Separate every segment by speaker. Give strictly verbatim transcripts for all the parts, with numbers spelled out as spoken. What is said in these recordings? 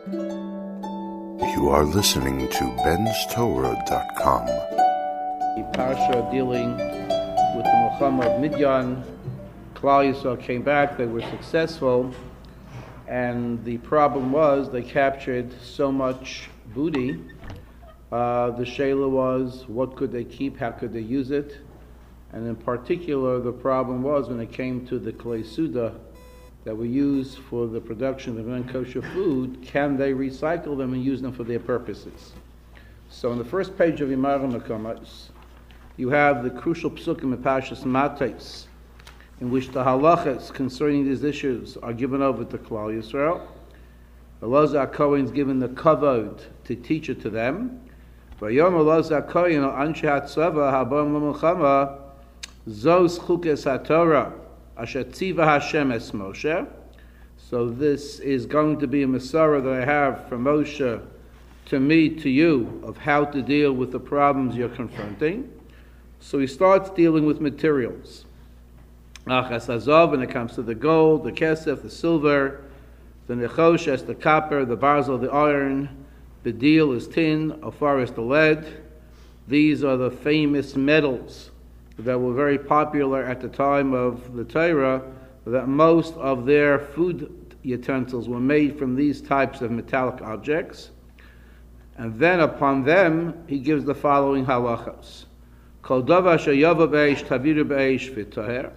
Speaker 1: You are listening to Ben's Torah dot com.
Speaker 2: The parsha dealing with the Milchama of Midyan. Klal Yisrael came back, they were successful, and the problem was they captured so much booty. Uh, the Shaila was, what could they keep, how could they use it? And in particular, the problem was when it came to the Klei Suda that were used for the production of non-kosher food, can they recycle them and use them for their purposes? So on the first page of Yimar HaMakomos, you have the crucial psukim in Parshas Matos, in which the halachas concerning these issues are given over to Klal Yisrael. Elazar Kohen is given the kavod to teach it to them. Vayom Elazar Kohen al anshe hatzava habam l'milchama zos chukes haTorah asher tziva Hashem es Moshe. So this is going to be a Masorah that I have from Moshe to me, to you, of how to deal with the problems you're confronting. So he starts dealing with materials. Achas Azov, when it comes to the gold, the kesef, the silver, the nechoshes, the copper, the barzel, the iron, the deal is tin, afar is the lead. These are the famous metals that were very popular at the time of the Torah, that most of their food utensils were made from these types of metallic objects. And then upon them, he gives the following halachos. Kol davar sheyava b'eish taviru b'eish v'toher.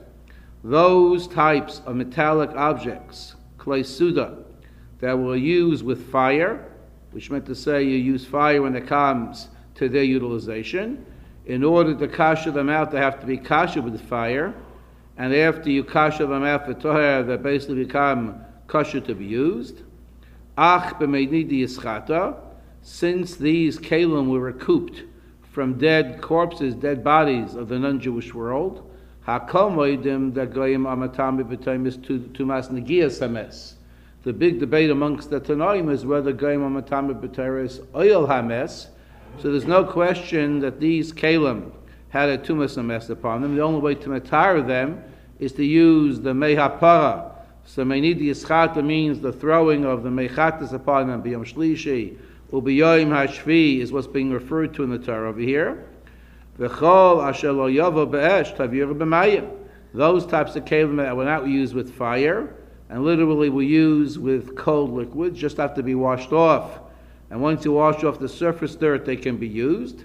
Speaker 2: Those types of metallic objects, klei suda, that were used with fire, which meant to say you use fire when it comes to their utilization. In order to kasha them out, they have to be kasha with fire, and after you kasha them out for toher, they basically become kasha to be used. Ach b'meinidi yischata, since these kalim were recouped from dead corpses, dead bodies of the non-Jewish world, hakol moedim da goyim amatami b'taimis tumas negiyas hames. The big debate amongst the Tanoim is whether goyim amatami b'taimis oil hames. So there's no question that these kalim had a tumas hames upon them. The only way to matar them is to use the mehapara. So meinidi yischata means the throwing of the mechatas upon them. B'yom shlishi u'b'yoyim hashvi is what's being referred to in the Torah over here. V'chol asher lo yavo be'esh tavir b'mayim. Those types of kalim that were not used with fire and literally were used with cold liquids just have to be washed off. And once you wash off the surface dirt, they can be used.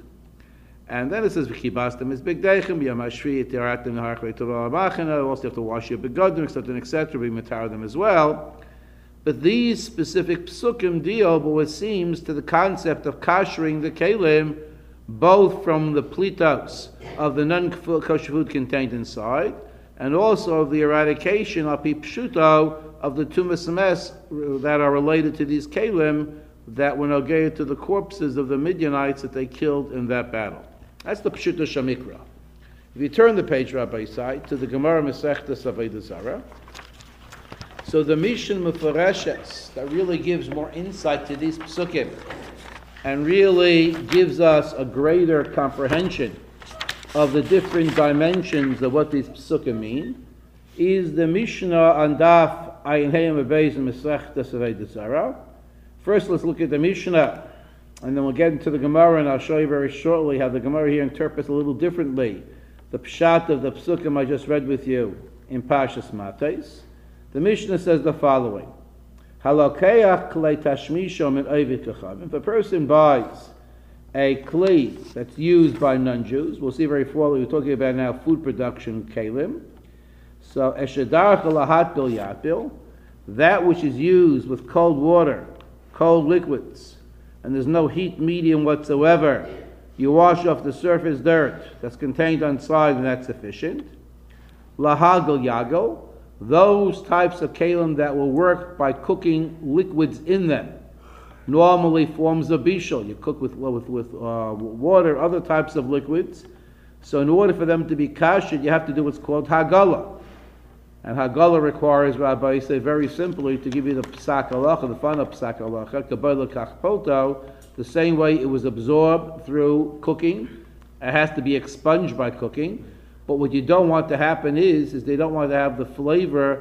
Speaker 2: And then it says, "V'kibastem is big deichem b'yom hashvi etiratem v'harchlei tova machana." Also, you have to wash your begodim, et cetera, et cetera. We matar them as well. But these specific psukim deal with what seems to the concept of kashering the kalim, both from the plitos of the non-kosher food contained inside, and also of the eradication of pshuto of the tumas hames that are related to these kalim that were nogeya to the corpses of the Midianites that they killed in that battle. That's the Pshuto Shamikra. If you turn the page, Rabbi Isai, to the Gemara Masechtas Avodah Zarah, so the Mishnah Mefareshes that really gives more insight to these psukim and really gives us a greater comprehension of the different dimensions of what these psukim mean is the Mishnah on Daf Ayin Heyam Abeis and Masechtas Avodah Zarah. First, let's look at the Mishnah, and then we'll get into the Gemara, and I'll show you very shortly how the Gemara here interprets a little differently the pshat of the psukim I just read with you in Parshas Matos. The Mishnah says the following: Halokeach klei tashmisho min oivit kachavim. If a person buys a kli that's used by non-Jews, we'll see very shortly, we're talking about now food production kalim. So eshedarach lahat bil yatil, that which is used with cold water, cold liquids, and there's no heat medium whatsoever, you wash off the surface dirt that's contained inside, and that's sufficient. Lahagel yagel, those types of kalim that will work by cooking liquids in them, normally forms of bishul. You cook with with, with uh, water, other types of liquids. So in order for them to be kasher, you have to do what's called hagala. And Hagala requires, Rabbi say very simply, to give you the psak halacha, the final psak halacha, kabbalah kachpoto, the same way it was absorbed through cooking. It has to be expunged by cooking. But what you don't want to happen is, is they don't want to have the flavor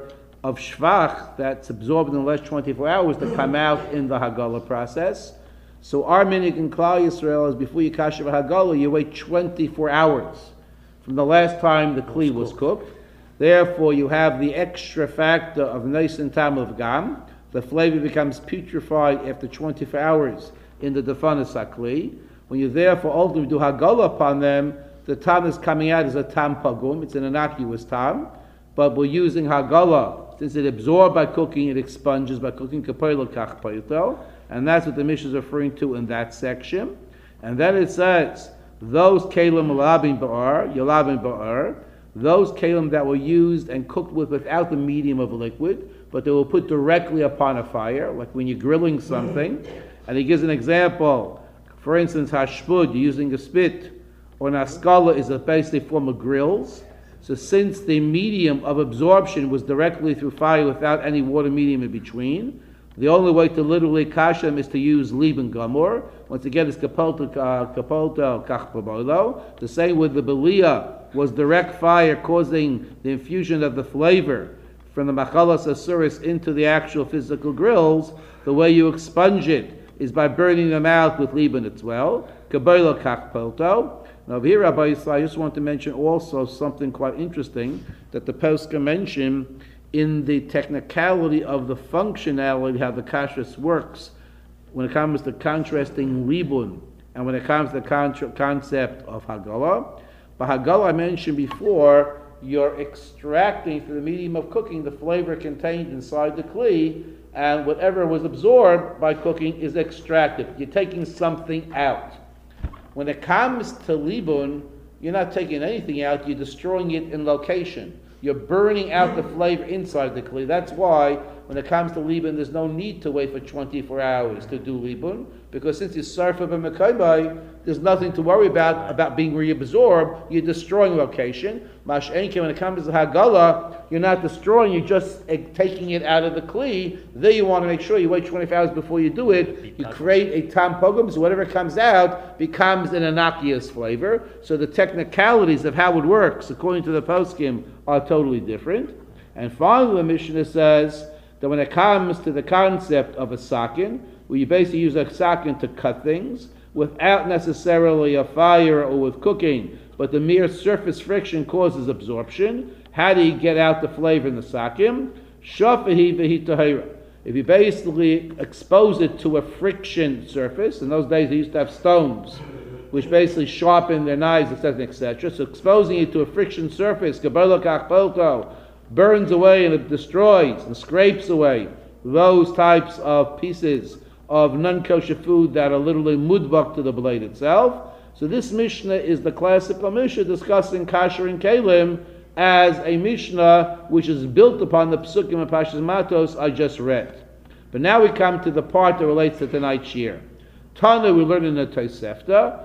Speaker 2: of shvach that's absorbed in the last twenty-four hours to come out in the Hagala process. So our minhag in Klal Yisrael is before you kasher Hagala, you wait twenty-four hours from the last time the kli was cooked. Therefore, you have the extra factor of Neis and Tam of Gam. The flavor becomes putrefied after twenty-four hours in the Defanas HaKli. When you therefore ultimately do Hagala upon them, the Tam is coming out as a Tam Pagum. It's an innocuous Tam. But we're using Hagala. Since it absorbed by cooking, it expunges by cooking. Kapoilo Kach Paito. And that's what the Mishnah is referring to in that section. And then it says, those Kalim Yalabim Ba'ar, Yalabim Ba'ar, those kalim that were used and cooked with without the medium of a liquid, but they were put directly upon a fire, like when you're grilling something. And he gives an example. For instance, hashpud, you're using a spit, or naskala is a basically form of grills. So since the medium of absorption was directly through fire without any water medium in between, the only way to literally kash them is to use liban gamor. Once again, it's kapolta kapolta kachpabolo. The same with the belia was direct fire causing the infusion of the flavor from the machalas asuris into the actual physical grills. The way you expunge it is by burning them out with liban as well. Kabbalah kachpolto. Now here, Rabbi Yisrael, I just want to mention also something quite interesting that the Posca mentioned in the technicality of the functionality, how the kashrus works when it comes to contrasting libun and when it comes to the con- concept of Hagala. But Hagala, I mentioned before, you're extracting through the medium of cooking the flavor contained inside the kli, and whatever was absorbed by cooking is extracted. You're taking something out. When it comes to libun, you're not taking anything out, you're destroying it in location. You're burning out the flavor inside the kli. That's why when it comes to libun, there's no need to wait for twenty-four hours to do libun, because since it's sarfa b'mekaybai, there's nothing to worry about about being reabsorbed. You're destroying location. Mash enke, when it comes to Hagala, you're not destroying, you're just uh, taking it out of the kli. There you want to make sure you wait twenty-four hours before you do it. You create a tam pogum, so whatever comes out becomes an innocuous flavor. So the technicalities of how it works, according to the poskim, are totally different. And finally, the Mishnah says that when it comes to the concept of a sakin, where you basically use a sakin to cut things without necessarily a fire or with cooking, but the mere surface friction causes absorption, how do you get out the flavor in the sakin? Shafahi v'hi tahira. If you basically expose it to a friction surface, in those days they used to have stones, which basically sharpen their knives, et cetera, et cetera. So exposing it to a friction surface, kabbalah kachpolto, burns away and it destroys and scrapes away those types of pieces of non-kosher food that are literally mudbak to the blade itself. So this Mishnah is the classical Mishnah discussing kasher and kalim as a Mishnah which is built upon the Psukim and Pashas Matos I just read. But now we come to the part that relates to tonight's year. Tana we learn in the Tosefta,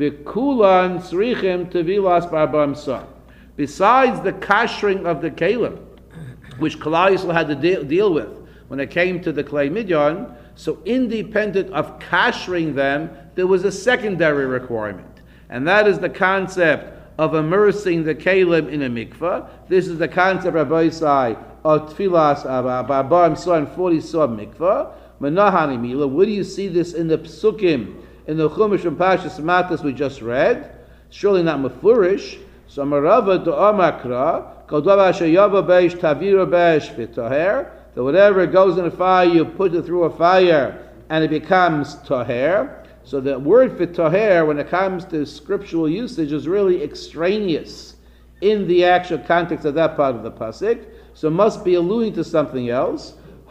Speaker 2: V'kulan tzrichim tevilas b'arba'im sa. Besides the kashering of the kalim, which Klal Yisrael had to de- deal with when it came to the Klei Midyan, so independent of kashering them, there was a secondary requirement. And that is the concept of immersing the kalim in a mikveh. This is the concept, Rabbi Yisai, of tfilas b'arba'im sa and forty sa mikveh. Menahani mila. Where do you see this in the psukim, in the Chumash and Pashas Matas we just read? Surely not mafurish. So Marava do Amakra, Kodava Shayava Beish Tavira Beish Vitaher, that whatever goes in a fire, you put it through a fire and it becomes Taher. So the word for Taher, when it comes to scriptural usage, is really extraneous in the actual context of that part of the pasuk. So it must be alluding to something else.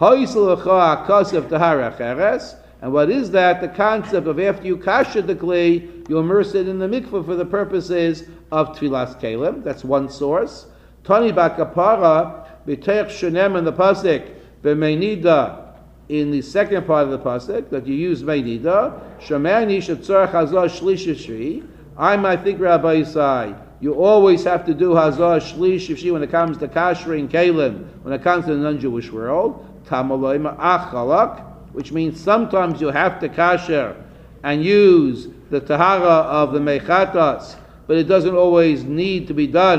Speaker 2: And what is that? The concept of after you kasher the kli, you immerse it in the mikveh for the purposes of tfilas kalim. That's one source. Tani bakapara b'teich shenem in the pasuk b'meinida in the second part of the pasuk that you use meinida. Shemani shetzarach hazah shlishishri. I might think Rabbi Yisai, you always have to do hazah shlishishri when it comes to kashering kalim, when it comes to the non-Jewish world. Tamaloima achalak, which means sometimes you have to kasher and use the tahara of the mechatas, but it doesn't always need to be done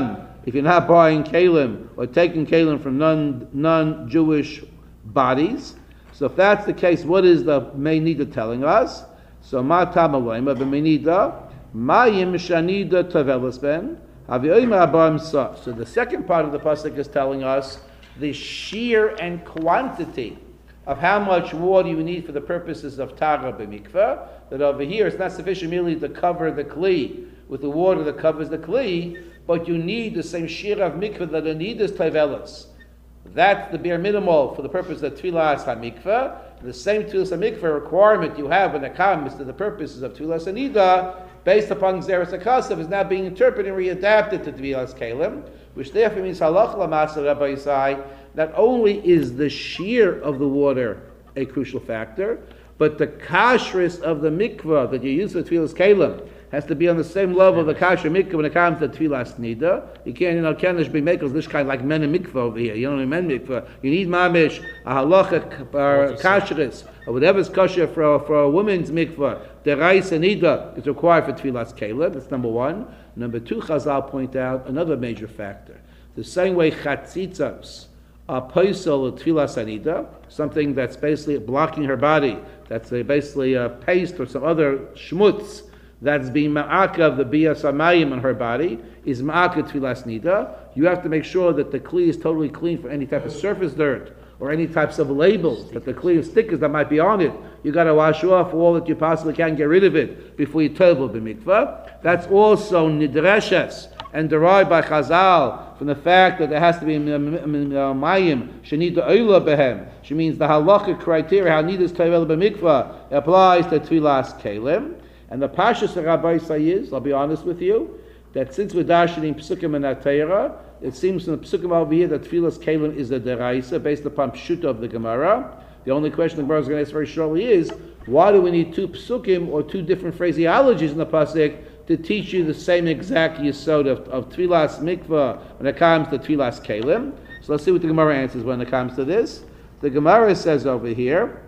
Speaker 2: if you're not buying kalim or taking kalim from non, non-Jewish bodies. So if that's the case, what is the Meinida telling us? So ma tamalayma b'Meinida, mayim shanida tavelas ben, havyoyma abar msaf. So the second part of the pasuk is telling us the sheer and quantity of how much water you need for the purposes of tara b'mikveh. That over here it's not sufficient merely to cover the kli with the water that covers the kli, but you need the same sheer of mikveh that you need is tavelas. That's the bare minimal for the purpose of tefillas hamikveh. The same tefillas hamikveh requirement you have when it comes to the purposes of tefillas hanida, based upon Zeres HaKasav, is now being interpreted and readapted to tefillas kalim, which therefore means halach l'masa Rabbi Yisai. Not only is the shear of the water a crucial factor, but the kashrus of the mikveh that you use for tefillas kalim has to be on the same level of the kasher mikveh when it comes to tefillas nida. You can't, you know, can't be makers this kind like men and mikveh over here. You don't need men mikveh. You need mamish, a halacha, or kashrus, or whatever's kosher for, for a woman's mikveh. The reis and nida is required for tefillas kalim. That's number one. Number two, Chazal point out another major factor. The same way chatzitzos are posel of tefillas anida, something that's basically blocking her body. That's a, basically a paste or some other shmutz that's being ma'aka the biyas amayim on her body, is ma'aka tefillas nida. You have to make sure that the kli is totally clean for any type of surface dirt or any types of labels, that the kli of stickers that might be on it. You got to wash off all that you possibly can, get rid of it before you tovel the mikveh. That's also nidreshes and derived by Chazal from the fact that there has to be mayim shenida oila behem. She means the halachic criteria how needed is tovel b'mikveh applies to tefillas kalim. And the pashas of Rabbi Yisai is, I'll be honest with you, that since we're darshaning psukim and atayra, it seems from the psukim over here that tefillas kalim is a deraisa based upon pshuta of the Gemara. The only question the Gemara is going to ask very shortly is, why do we need two psukim or two different phraseologies in the pasuk to teach you the same exact yesod of, of tefillas mikvah when it comes to tefillas kalim? So let's see what the Gemara answers when it comes to this. The Gemara says over here,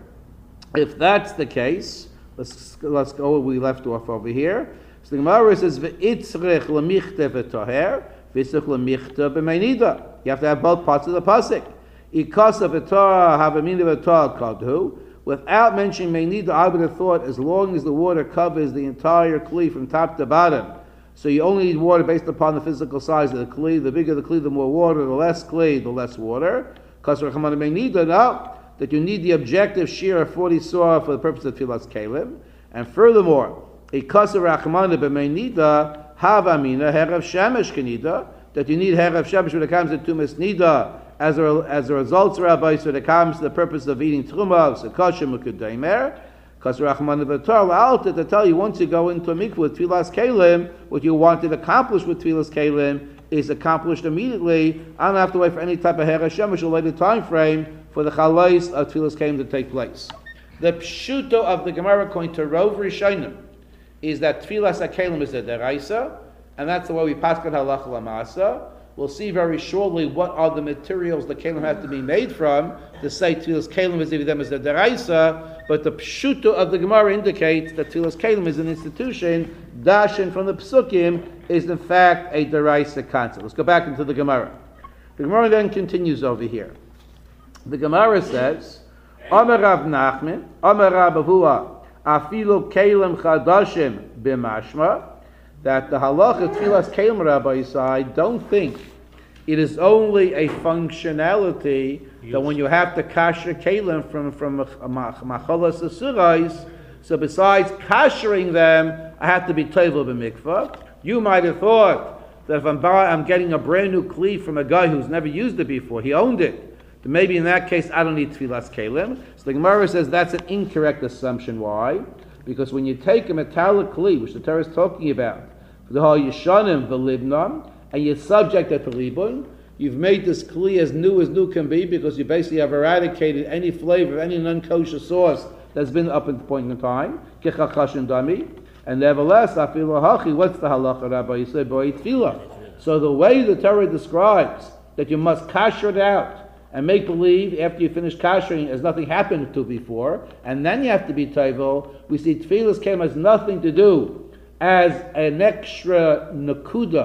Speaker 2: if that's the case, Let's, let's go where we left off over here. So the Gemara says, "V'itzrich lemichte v'toher, v'itzrich lemichte b'meinida." You have to have both parts of the pasuk. Ikasa v'torah havamina v'torah kadhu. Without mentioning meinida, I would have thought as long as the water covers the entire kli from top to bottom, so you only need water based upon the physical size of the kli. The bigger the kli, the more water. The less kli, the less water. Kasher chamana meinida, no. That you need the objective shear of forty sorah for the purpose of tefillas kalim, and furthermore, a kaser rachmana b'meinida havamina herav shemesh kenida, that you need herav shemesh when it comes to tumas nida as a as a result, Rabbi, so when it comes to the purpose of eating truma, so kasher mukudaimer, kaser rachmana v'tor alta to tell you once you go into a mikveh with tefillas kalim, what you wanted accomplished with tefillas kalim is accomplished immediately. I don't have to wait for any type of herav shemesh or later time frame for the chalais of tefillas kalim to take place. The pshuto of the Gemara according to Rov Rishonim is that tefillas kalim is a deraisa, and that's the way we paskin halacha lamasa. We'll see very shortly what are the materials the kalim have to be made from to say tefillas kalim is them as a deraisa. But the pshuto of the Gemara indicates that tefillas kalim is an institution. Dashin from the psukim is in fact a deraisa concept. Let's go back into the Gemara. The Gemara then continues over here. The Gemara says, Amar Rav Nachman, Amar Rav Avua, Afilu Kalim Chadashim B'mashma, that the halacha tefillas kalim, Rabbi Yisai, don't think it is only a functionality yes. that when you have to kasher kalim from from machalas asurais, so besides kashering them, I have to be tovel b'mikvah. You might have thought that if I'm, I'm getting a brand new kli from a guy who's never used it before, he owned it. But maybe in that case, I don't need tefillas kalim. So the Gemara says that's an incorrect assumption. Why? Because when you take a metallic kli, which the Torah is talking about, the whole yishanim v'libnam, and you subject it to libun, you've made this kli as new as new can be because you basically have eradicated any flavor of any non-kosher sauce that's been up at the point in time. Kichachashin dami, and nevertheless, afilu hachi. What's the halacha, Rabbi? You say boy tefillah. So the way the Torah describes that you must kasher it out and make believe after you finish kashering as nothing happened to before, and then you have to be tovel. We see tefillas kalim has nothing to do as an extra nakuda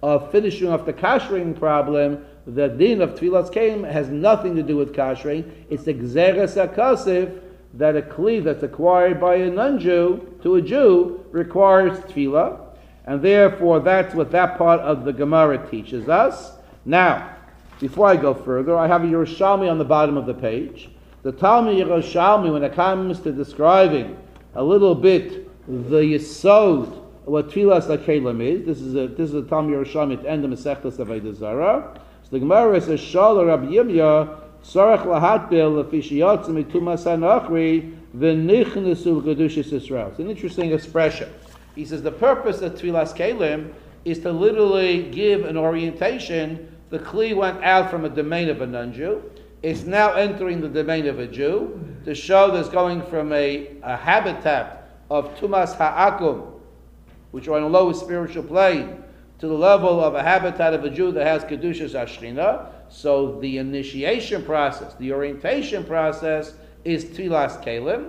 Speaker 2: of finishing off the kashering problem, the din of Tfilas Kelim has nothing to do with kashering. It's the Gzeres HaKasif that a kli that's acquired by a non-Jew to a Jew requires tefillah, and therefore that's what that part of the Gemara teaches us. Now, before I go further, I have a Yerushalmi on the bottom of the page. The Talmud Yerushalmi, when it comes to describing a little bit the Yesod, what Tfilas HaKelim is, this is a this is a Talmud Yerushalmi at the end of Masechtas Avodah Zarah. So the Gemara says, Shala Rabbi Yirmiyah, Sarach lahatbil lefishiyatz mitumas hanachri v'nichnesu kedushas Yisrael. It's an interesting expression. He says the purpose of Tfilas Kelim is to literally give an orientation. The kli went out from a domain of a non-Jew. It's now entering the domain of a Jew to show that it's going from a, a habitat of tumas ha'akum, which are on a lower spiritual plane, to the level of a habitat of a Jew that has kedushas Hashrina. So the initiation process, the orientation process, is Tfilas Kelim.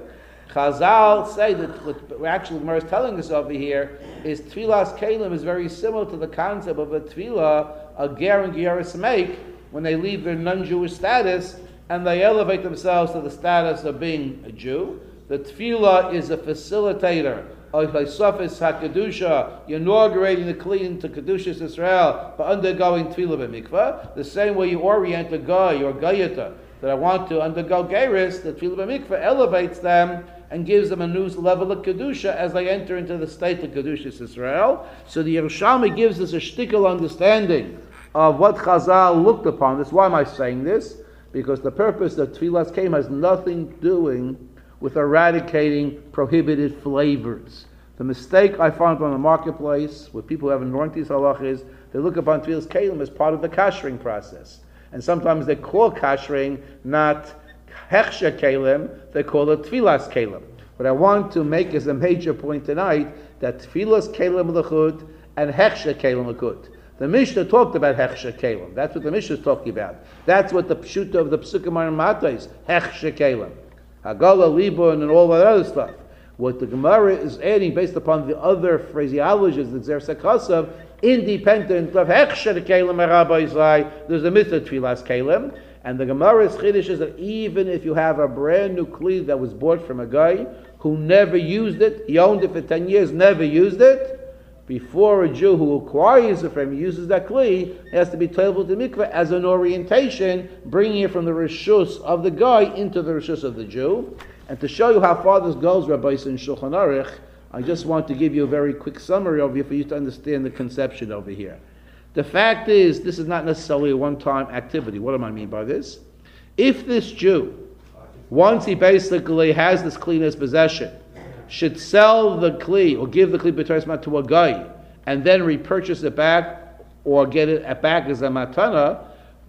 Speaker 2: Chazal say that what actually Gemara is telling us over here is Tfilas Kelim is very similar to the concept of a tefillah a ger and geras make when they leave their non-Jewish status and they elevate themselves to the status of being a Jew. The tefillah is a facilitator of Sofis HaKedusha, you're inaugurating the Kli into Kedushas Israel by undergoing Tefillah b'mikvah. The same way you orient a guy or gayata that I want to undergo Geras, the Tefillah b'mikvah elevates them and gives them a new level of Kedusha as they enter into the state of Kedushas Israel. So the Yerushalmi gives us a shtickle understanding of what Chazal looked upon. That's why am I saying this? Because the purpose of Tfilas Kelim has nothing doing with eradicating prohibited flavors. The mistake I found on the marketplace with people who haven't learned these halachas, they look upon Tfilas Kelim as part of the kashering process. And sometimes they call kashering not hechsher kelim, they call it Tfilas Kelim. What I want to make is a major point tonight, that Tfilas Kelim l'chut and hechsher kelim l'chut. The Mishnah talked about hechsher kelim. That's what the Mishnah is talking about. That's what the pshuta of the Psukim are Mata is, hechsher kelim. Hagala, Libun, and all that other stuff. What the Gemara is adding based upon the other phraseologies, the Gzeres HaKasav, independent of Hechsher Kelim Rabbi Yisrael, there's a mitzvah Tfilas Kelim, and the Gemara's chiddush is that even if you have a brand new kli that was bought from a guy who never used it, he owned it for ten years, never used it, before a Jew who acquires it from him uses that kli, it has to be tovel to mikveh as an orientation, bringing it from the rishus of the guy into the rishus of the Jew. And to show you how far this goes, Rabbi Yisrael in Shulchan Aruch, I just want to give you a very quick summary over here for you to understand the conception over here. The fact is, this is not necessarily a one-time activity. What do I mean by this? If this Jew, once he basically has this kli in his possession, should sell the kli or give the kli b'teres to a guy and then repurchase it back or get it back as a matana,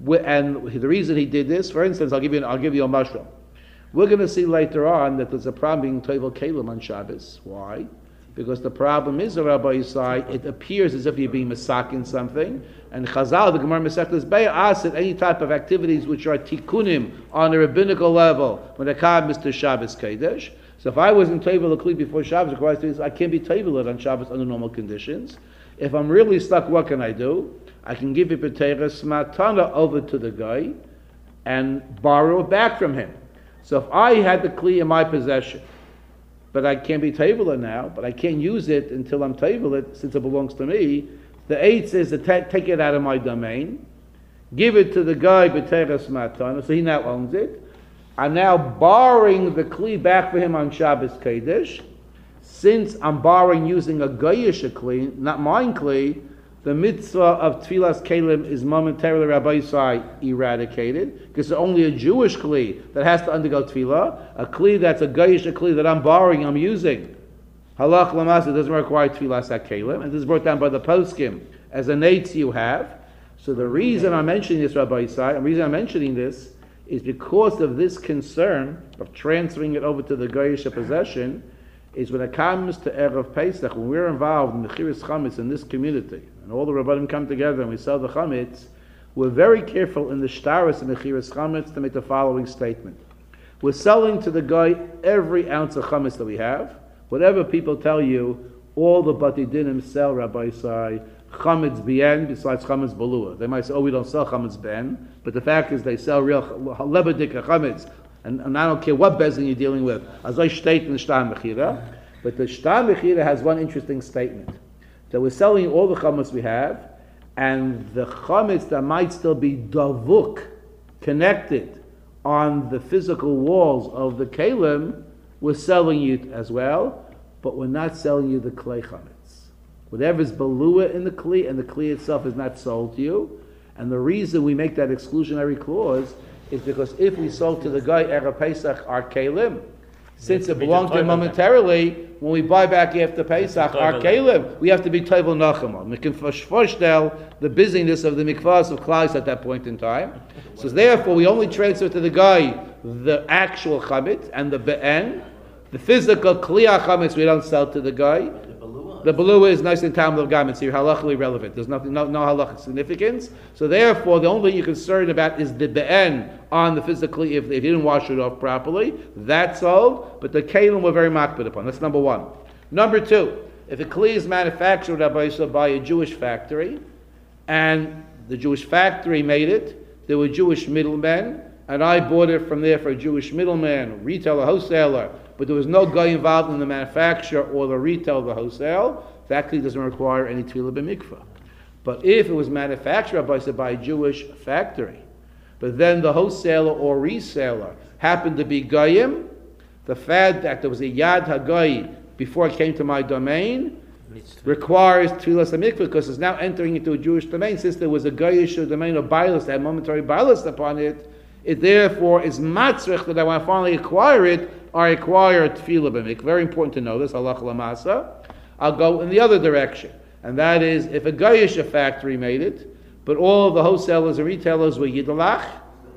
Speaker 2: and the reason he did this, for instance, I'll give you, I'll give you a mushroom. We're going to see later on that there's a problem being tovel kelim on Shabbos. Why? Because the problem is, Rabbi Yisai, it appears as if you're being masakin something, and Chazal, the Gemara Masechtas Be'ah, asks that any type of activities which are tikkunim on a rabbinical level when it comes to Shabbos Kodesh. So if I wasn't tovel a kli before Shabbos, I can't be tovel it on Shabbos under normal conditions. If I'm really stuck, what can I do? I can give it b'teres matana over to the guy and borrow it back from him. So if I had the kli in my possession, but I can't be tovel it now, but I can't use it until I'm tovel it since it belongs to me, the eight says to ta- take it out of my domain, give it to the guy b'teres matana, so he now owns it. I'm now borrowing the kli back for him on Shabbos Kodesh. Since I'm borrowing using a goyish kli, not mine kli, the mitzvah of Tfilas Kelim is momentarily, Rabbi Yisai, eradicated, because it's only a Jewish kli that has to undergo tefillah. A kli that's a goyish kli that I'm borrowing, I'm using. Halach Lamasa doesn't require Tfilas HaKelim, and this is brought down by the poskim as a nates you have. So the reason I'm mentioning this, Rabbi Yisai, and the reason I'm mentioning this is because of this concern of transferring it over to the goyish possession, is when it comes to Erev Pesach, when we're involved in the Mechiras Chametz in this community, and all the Rabbanim come together and we sell the Chametz, we're very careful in the Shtaris and Mechiras Chametz to make the following statement. We're selling to the guy every ounce of Chametz that we have. Whatever people tell you, all the Bati Dinim sell, Rabbi Yisai, chametz bien besides chametz balua. They might say, oh, we don't sell chametz ben, but the fact is they sell real lebedika chametz. And, and I don't care what bezin you're dealing with. As I state in the Shtar Mechira, but the Shtar Mechira has one interesting statement. That we're selling all the chametz we have, and the chametz that might still be davuk, connected on the physical walls of the kelim, we're selling you as well, but we're not selling you the klei chametz. Whatever is balua in the kli, and the kli itself is not sold to you. And the reason we make that exclusionary clause is because if we sold to the guy Erev Pesach our kelim, since it belongs to him momentarily, when we buy back after Pesach our kelim, we have to be toivel nachama. We can forestel the busyness of the mikvahs of Klais at that point in time. So therefore, we only transfer to the guy the actual chametz and the be'en. The physical kliya chametz we don't sell to the guy. The balua is nice in time of garments, so you're halachically relevant. There's nothing, no, no halachic significance. So therefore, the only thing you're concerned about is the be'en on the physically, if, if you didn't wash it off properly. That's sold, but the kelim we're very makbid upon. That's number one. Number two, if a kli is manufactured by a Jewish factory, and the Jewish factory made it, there were Jewish middlemen, and I bought it from there for a Jewish middleman, retailer, wholesaler, but there was no guy involved in the manufacture or the retail, the wholesale, that kli doesn't require any tefillah b'mikvah. But if it was manufactured by, by a Jewish factory, but then the wholesaler or reseller happened to be goyim, the fact that there was a yad hagoy before it came to my domain requires tefillah b'mikvah because it's now entering into a Jewish domain. Since there was a goyish domain of bias that had momentary bias upon it, it therefore is matzrich that I want to finally acquire it, I acquire tefillah b'mikvah. Very important to know this, halach lamasa. I'll go in the other direction, and that is if a goyish factory made it, but all of the wholesalers and retailers were yidalach,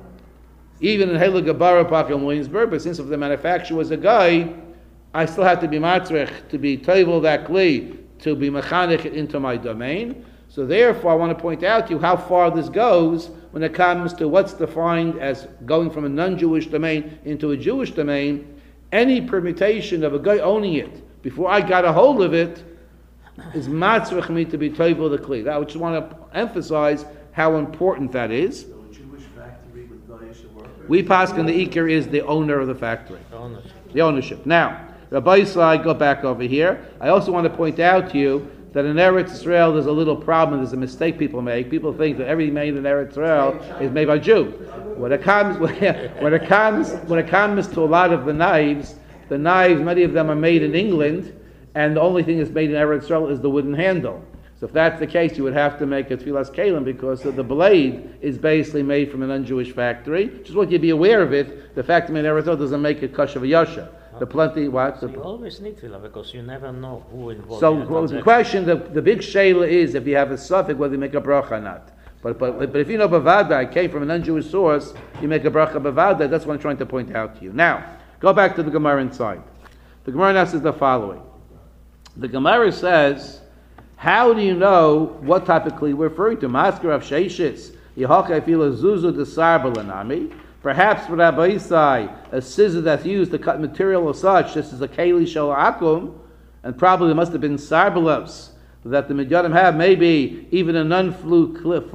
Speaker 2: even in Hela Gabara Park in Williamsburg, but since if the manufacturer was a guy, I still have to be matzrich, to be toivel that kli, to be mechanic into my domain. So therefore, I want to point out to you how far this goes when it comes to what's defined as going from a non-Jewish domain into a Jewish domain. Any permutation of a guy owning it before I got a hold of it is matzrich me to be toivel the kli. I just want to emphasize how important that is.
Speaker 3: So a Jewish factory with goyish workers.
Speaker 2: We paskin the ikar is the owner of the factory.
Speaker 4: The ownership.
Speaker 2: The ownership. Now, Rabbi Yisrael, go back over here. I also want to point out to you that in Eretz Israel there's a little problem, there's a mistake people make. People think that everything made in Eretz Israel is made by Jew. When it comes when it comes when it comes to a lot of the knives, the knives, many of them are made in England, and the only thing that's made in Eretz Israel is the wooden handle. So if that's the case, you would have to make a tefillas kelim because the blade is basically made from an un-Jewish factory. Just want you to be aware of it. The fact that made in Eretz Israel doesn't make it kosher v'yasha. The plenty what?
Speaker 4: So you always need tefillah because you never know who involved.
Speaker 2: So
Speaker 4: in the
Speaker 2: well, the
Speaker 4: transaction.
Speaker 2: question, the, the big shayla is if you have a suffix whether you make a bracha or not. But but but if you know bavada, I came from an un-Jewish source, you make a bracha bavada. That's what I'm trying to point out to you. Now go back to the Gemara inside. The Gemara now says the following. The Gemara says, how do you know what type of kli we're referring to? Masker of sheishis yihaka ifila zuzu desar balanami. Perhaps for Rabbi Isai, a scissor that's used to cut material or such, this is a keli shel akum, and probably there must have been sarbalos that the midyanim have. Maybe even a non-flu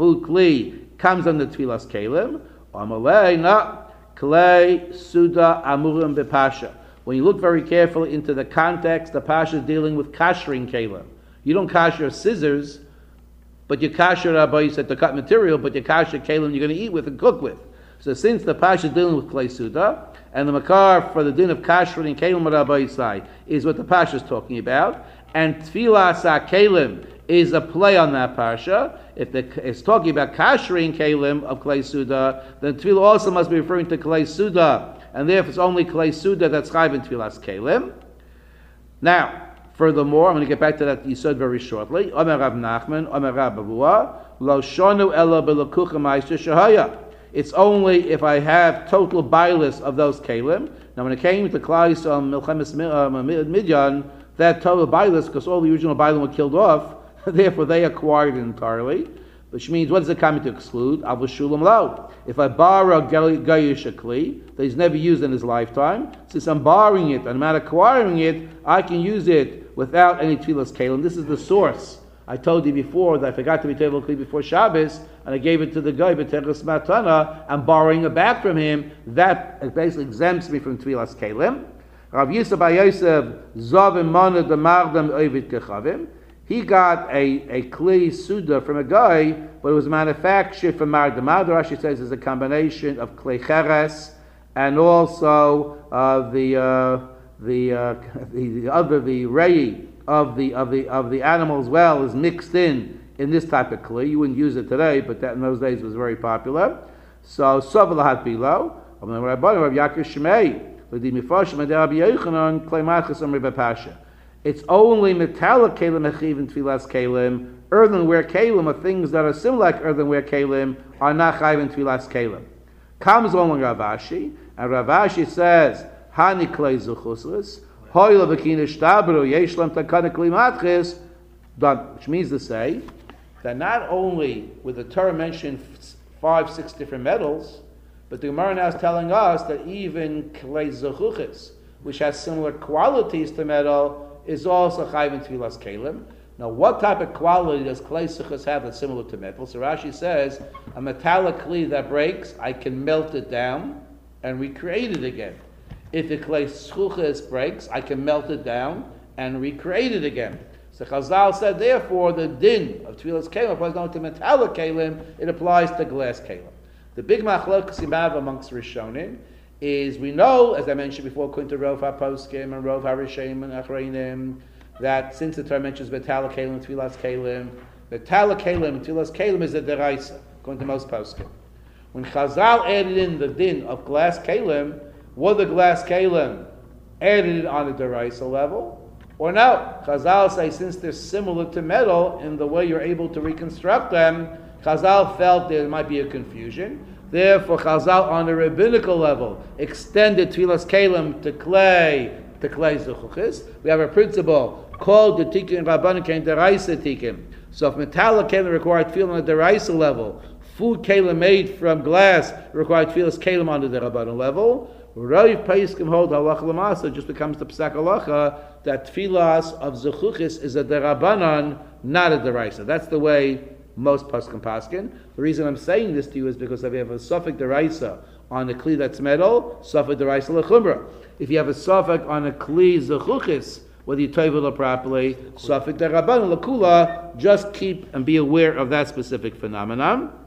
Speaker 2: kli comes under tefillas kelim. Amalei not klei suda amurim bepasha. When you look very carefully into the context, the pasha is dealing with kashering kelim. You don't kasher scissors, but you kasher Rabbi Isai to cut material, but you kasher kelim you're going to eat with and cook with. So since the pasha is dealing with klei suda, and the makar for the din of kashering and kelim Rabbi Yisai is what the pasha is talking about, and tfilas kelim is a play on that pasha. If the, it's talking about kashering kelim of klei suda, then tefillah also must be referring to klei suda, and therefore it's only klei suda that's chayv in tfilas kelim. Now, furthermore, I'm going to get back to that yisod very shortly. Omer Rav Nachman, Omer Rav Bavua, lo shonu ela b'lekucha ma'aseh shehaya. It's only if I have total bias of those kalim. Now, when it came to Klal Yisrael Milchemes Midyan, that total bias, because all the original bialim were killed off, therefore they acquired it entirely. Which means, what does it come to exclude? Avos shulam lo. If I borrow gayish a kli that he's never used in his lifetime, since I'm borrowing it and I'm not acquiring it, I can use it without any tefillas kalim. This is the source I told you before that I forgot to be table kli before Shabbos, and I gave it to the guy b'teres matana. I'm borrowing it back from him. That basically exempts me from tvilas kelim. Rav Yisrael bar Yosef zavim mana demardam ovid kechavim. He got a, a kli suda from a guy, but it was manufactured from mar demad. Rashi says it's a combination of kli cheres and also uh, the, uh, the, uh, the the other the rei of the of the of the animal as well is mixed in in this type of kli. You wouldn't use it today, but that in those days was very popular. So savalahat bilo. Rav Yaakov Shmei. It's only metallic kelim mechiv and tfilas kelim. Earthenware kelim are things that are similar like earthenware kelim are not chayv and tfilas kelim. Comes along Rav Ashi, and Rav Ashi says hani klei zuchuslis hoyla v'kina shtabru yeshlam takana kli matchis. Which means to say that not only with the Torah mentioned five, six different metals, but the Gemara now is telling us that even klei zuchuchis, which has similar qualities to metal, is also chayv in tfilas kelim. Now, what type of quality does klei zuchuchis have that's similar to metal? So Rashi says, a metallic kli that breaks, I can melt it down and recreate it again. If the klei zuchuchis breaks, I can melt it down and recreate it again. So Chazal said, therefore, the din of tfilas kelim applies not to metallic kelim, it applies to glass kelim. The big machlokes you have amongst Rishonim is, we know, as I mentioned before, according to Rov HaPoskim and Rov HaRishayim and Achreinim, that since the Torah mentions metallic kelim and tfilas kelim, metallic kelim and tfilas kelim is a deraisa, according to most poskim. When Chazal added in the din of glass kelim, were the glass kelim added it on a deraisa level, or no? Chazal say since they're similar to metal in the way you're able to reconstruct them, Chazal felt there might be a confusion. Therefore, Chazal on a rabbinical level extended tfilas kelim to clay, to clay zuchuchis. We have a principle called the tikkun rabbanan kein deraisa tikkun. So if metallic kelim required tefillah on a deraisa level, food kelim made from glass required tefillas kelim on the rabbanan level. Rav Paiskim hold halacha l'masa just becomes the psak halacha that tefillas of zuchuchis is a derabanan, not a deraisa. That's the way most paskin paskin. The reason I'm saying this to you is because if you have a suffix deraisa on a kli that's metal, suffix deraisa lechumra. If you have a suffix on a kli zechuchis, whether you toivel it properly, suffix derabanan lekula, just keep and be aware of that specific phenomenon.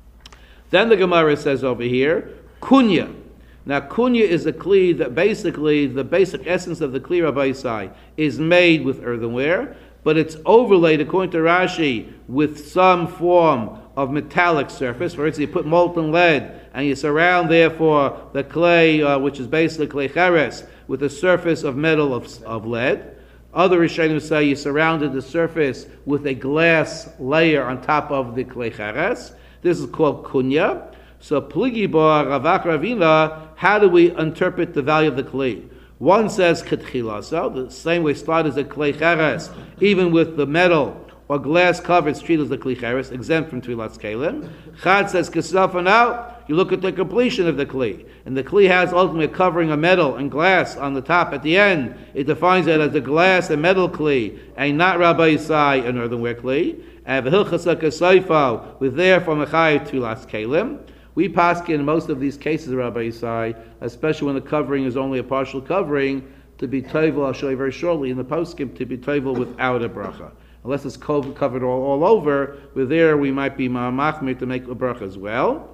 Speaker 2: Then the Gemara says over here, kunya. Now kunya is a kli that basically, the basic essence of the kli Rabbi Yisai is made with earthenware, but it's overlaid, according to Rashi, with some form of metallic surface. For instance, you put molten lead, and you surround, therefore, the clay, uh, which is basically clay cheres, with a surface of metal of, of lead. Other Rishonim say you surrounded the surface with a glass layer on top of the clay cheres. This is called kunya. So, pligi bar ravak ravina, how do we interpret the value of the clay? One says ketchilasa, the same way started as a klei cheres, even with the metal or glass covered, it's treated as a klei cheres, exempt from tfilas kelim. Chad says kesafa, now you look at the completion of the klei, and the klei has ultimately a covering of metal and glass on the top. At the end, it defines it as a glass and metal klei, and not Rabbi Yisai, an earthenware klei. And v'hilchasa kesayfo, with there from a chayav tfilas kelim. We paskin in most of these cases, Rabbi Yisai, especially when the covering is only a partial covering, to be toivel, I'll show you very shortly, in the poskim, to be toivel without a bracha. Unless it's covered all, all over, but there we might be ma'amachmir to make a bracha as well.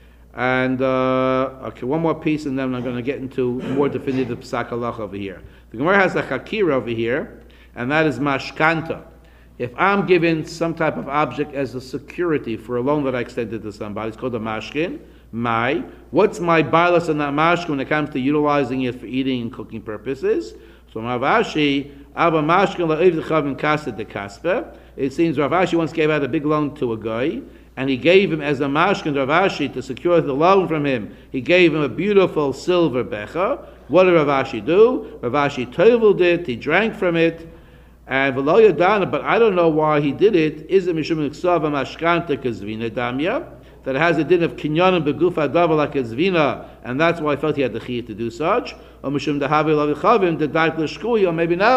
Speaker 2: And, uh, okay, one more piece, and then I'm going to get into more definitive psak halach over here. The Gemara has a chakira over here, and that is mashkanta. If I'm given some type of object as a security for a loan that I extended to somebody, it's called a mashkin. My, what's my bias on that mashkin when it comes to utilizing it for eating and cooking purposes? So Rav Ashi, Abba mashkin la'ev d'chav kaseh de kaspe. It seems Rav Ashi once gave out a big loan to a guy, and he gave him as a mashkin to Rav Ashi to secure the loan from him. He gave him a beautiful silver becher. What did Rav Ashi do? Rav Ashi toveled it. He drank from it. And v'lo yadana, but I don't know why he did it. Is it mishum niksav mashkanta kazvina damya, that it has a din of kinyanim begufa davar like a zvina, and that's why I felt he had the chiyuv to do such. Or mishum dahavi lavichavim the dart l'shkuy, or maybe no.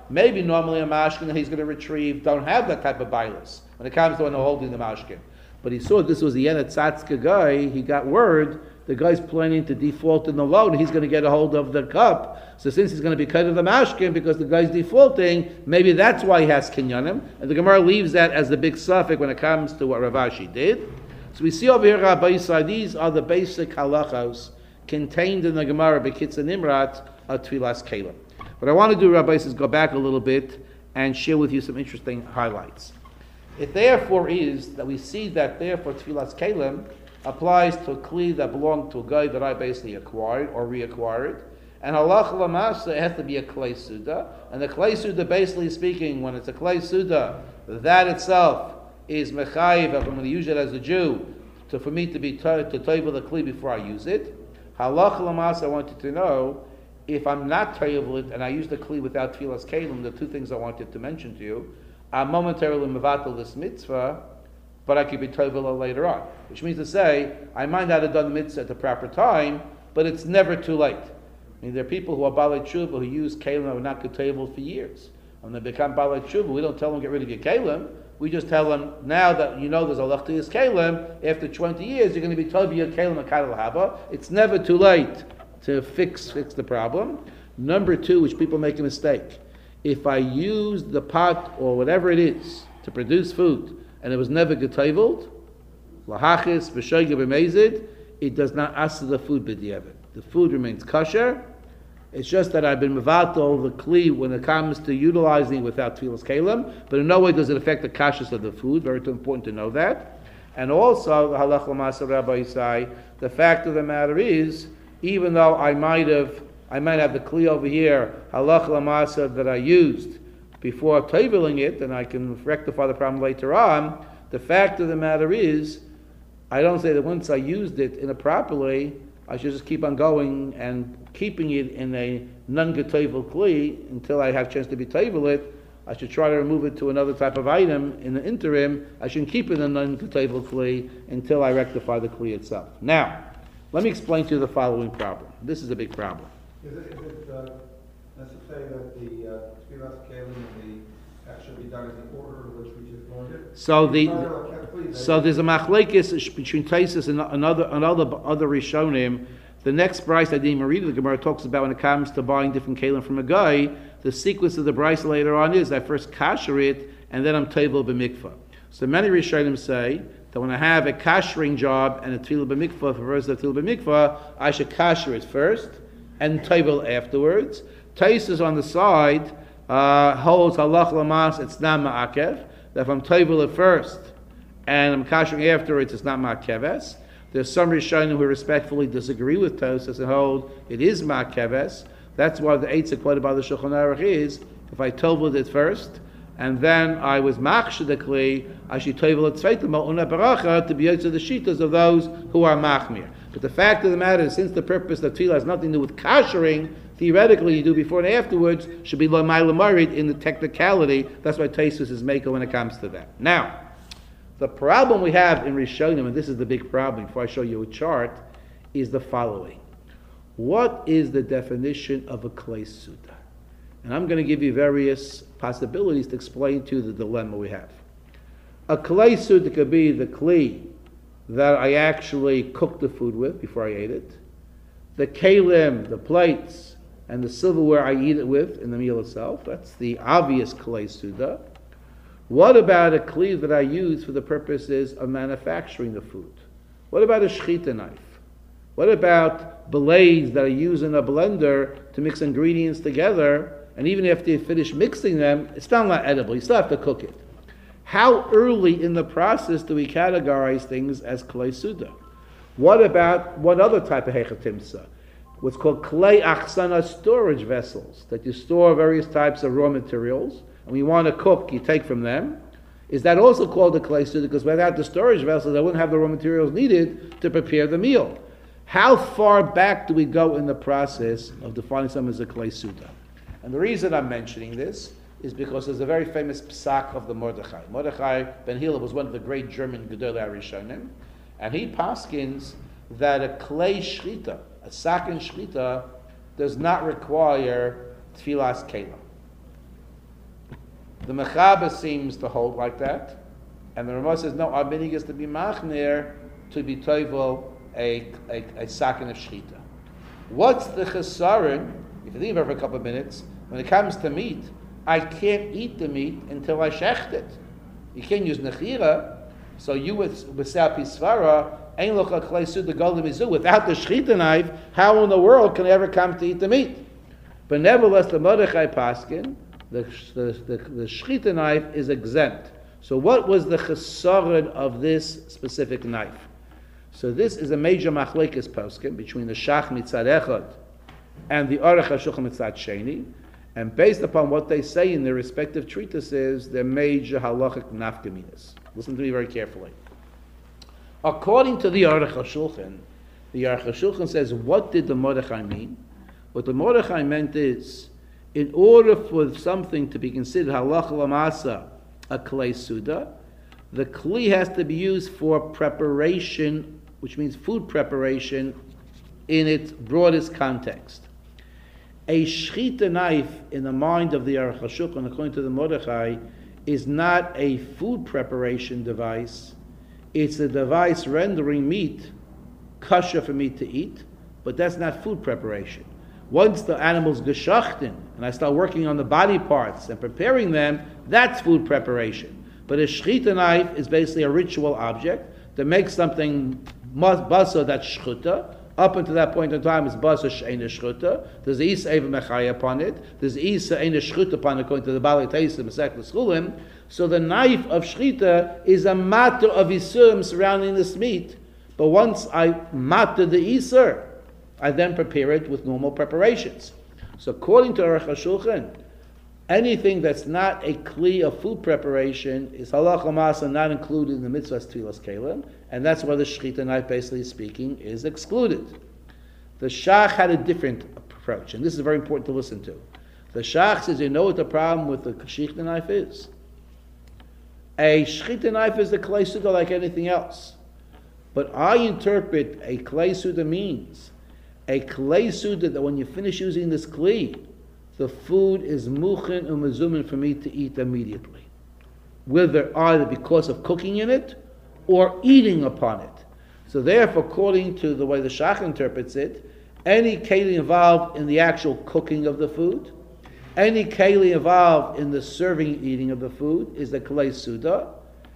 Speaker 2: maybe normally a mashkin that he's going to retrieve don't have that type of bailus when it comes to when they're holding the mashkin. But he saw this was the Yenetzatzka guy, he got word, the guy's planning to default in the loan, he's going to get a hold of the cup. So since he's going to be cut of the mashkin because the guy's defaulting, maybe that's why he has kinyanim. And the Gemara leaves that as the big suffix when it comes to what Rav Ashi did. So we see over here, Rabbi Yisrael, these are the basic halachos contained in the Gemara, Bekitza Nimrat, of Tfilas Kelim. What I want to do, Rabbi, is go back a little bit and share with you some interesting highlights. It therefore is that we see that therefore Tfilas Kelim applies to a kli that belonged to a guy that I basically acquired or reacquired. And halach lamasa, it has to be a klei suda. And the klei suda, basically speaking, when it's a klei suda, that itself is mechayiv, if I'm going to use it as a Jew, to, for me to be to, to table the kli before I use it. Halach lamasa, I want you to know, if I'm not table it and I use the kli without Tfilas Kelim, the two things I wanted to mention to you, I'm momentarily mevatel this mitzvah, but I could be table later on. Which means to say, I might not have done the mitzvah at the proper time, but it's never too late. I mean, there are people who are balei tshuva who use kelim and are not good table for years. When they become balei tshuva, we don't tell them get rid of your kelim. We just tell them now that you know there's a lechtias kelim. After twenty years, you're going to be told your kelim a kadal haba. It's never too late to fix fix the problem. Number two, which people make a mistake, if I use the pot or whatever it is to produce food and it was never getabled, lahachis v'shoyge b'mezid, it does not ask the food b'diavad. The food remains kosher. It's just that I've been mevatel the kli when it comes to utilizing it without tfilas kelim, but in no way does it affect the kashrus of the food. Very important to know that. And also, the halach l'masa Rabbi Yisai, the fact of the matter is, even though I might have, I might have the kli over here, halach l'masa that I used before tabling it, and I can rectify the problem later on. The fact of the matter is, I don't say that once I used it in a properly, I should just keep on going and keeping it in a non-getavel kli until I have a chance to be table it. I should try to remove it to another type of item in the interim. I shouldn't keep it in a non-getavel kli until I rectify the kli itself. Now, let me explain to you the following problem. This is a big problem.
Speaker 5: Is it, is it uh, necessary that the uh, Tfilas Kelim and the that should be done in the order in which we just learned it?
Speaker 2: So the so there's a machlekes between Taisus and another another other Rishonim. The next brayso I didn't even read, the Gemara talks about when it comes to buying different kelim from a guy. The sequence of the brayso later on is I first kasher it and then I'm table b'mikvah. So many Rishonim say that when I have a kashering job and a tefillah b'mikvah, for versus a tefillah b'mikvah, I should kasher it first and table afterwards. Taisus on the side uh, holds halach lamas, it's not ma'akev. That if I'm table it first and I'm kashering afterwards, it's not ma'akeves. There's some Rishonim who respectfully disagree with Taisus and hold it is ma'akeves. That's why the eitzah quoted by the Shulchan Aruch is if I toveled it first and then I was machshedekli, I should tovel it tzveitim ma'una baracha to be out to the shitas of those who are machmir. But the fact of the matter is, since the purpose of tefillah has nothing to do with kashering, theoretically you do before and afterwards should be l'may l'marid in the technicality. That's why Taisus is maker when it comes to that. Now, the problem we have in Rishonim, and this is the big problem before I show you a chart, is the following. What is the definition of a klei suda? And I'm going to give you various possibilities to explain to you the dilemma we have. A klei suda could be the kli that I actually cooked the food with before I ate it, the kelim, the plates, and the silverware I eat it with in the meal itself. That's the obvious klei suda. What about a kli that I use for the purposes of manufacturing the food? What about a shechita knife? What about blades that I use in a blender to mix ingredients together, and even after you finish mixing them, it's still not edible, you still have to cook it. How early in the process do we categorize things as klei suda? What about what other type of hechatimsa? What's called klei achsana, storage vessels, that you store various types of raw materials, and when you want to cook, you take from them. Is that also called a klei suda? Because without the storage vessels, I wouldn't have the raw materials needed to prepare the meal. How far back do we go in the process of defining something as a klei suda? And the reason I'm mentioning this is because there's a very famous psak of the Mordechai. Mordechai ben Hillel was one of the great German Gedolei Rishonim, and he paskins that a klei shchita, a sakin shchita, does not require tfilas kelim. The Mechaber seems to hold like that, and the Ramah says, no, our minig is to be machner, to be toivel a, a, a sakin of shchita. What's the chesaron? If you think about it for a couple of minutes, when it comes to meat, I can't eat the meat until I shecht it. You can't use nechira, so you with without pisvara, ein locha klei suda golem izu. Without the shchita knife, how in the world can I ever come to eat the meat? But nevertheless, the Mordechai paskin, the the the, the shchita knife is exempt. So what was the chesaron of this specific knife? So this is a major machlekes poskin between the shach mitzad echad and the aruch hashulchan mitzad sheni, and based upon what they say in their respective treatises, they're major halachic nafkaminas. Listen to me very carefully. According to the aruch hashulchan, the aruch hashulchan says, what did the Mordechai mean? What the Mordechai meant is, in order for something to be considered halacha lamasa, a klei suda, the kli has to be used for preparation, which means food preparation, in its broadest context. A shchita knife, in the mind of the Aruch HaShulchan, according to the Mordechai, is not a food preparation device. It's a device rendering meat kosher for meat to eat, but that's not food preparation. Once the animal's geschachten, and I start working on the body parts and preparing them, that's food preparation. But a shchita knife is basically a ritual object that makes something basa that's shchuta. Up until that point in time, it's basa she'ena shchuta. There's isa eva mechaya upon it. There's isa ena shchuta upon it, according to the Bali Taisa Masech L'Schulim. So the knife of shchita is a matter of isurim surrounding this meat. But once I matter the isur, I then prepare it with normal preparations. So according to Aruch HaShulchan, anything that's not a kli of food preparation is halacha masa not included in the mitzvahs tefillas kelim, and that's why the shechita knife, basically speaking, is excluded. The shach had a different approach, and this is very important to listen to. The shach says, you know what the problem with the shechita knife is? A shechita knife is a klei suda like anything else, but I interpret a klei suda means a klei suda that when you finish using this kli, the food is muchen and mezumin for me to eat immediately. Whether either because of cooking in it or eating upon it. So therefore, according to the way the shach interprets it, any keli involved in the actual cooking of the food, any keli involved in the serving eating of the food is the klei suda.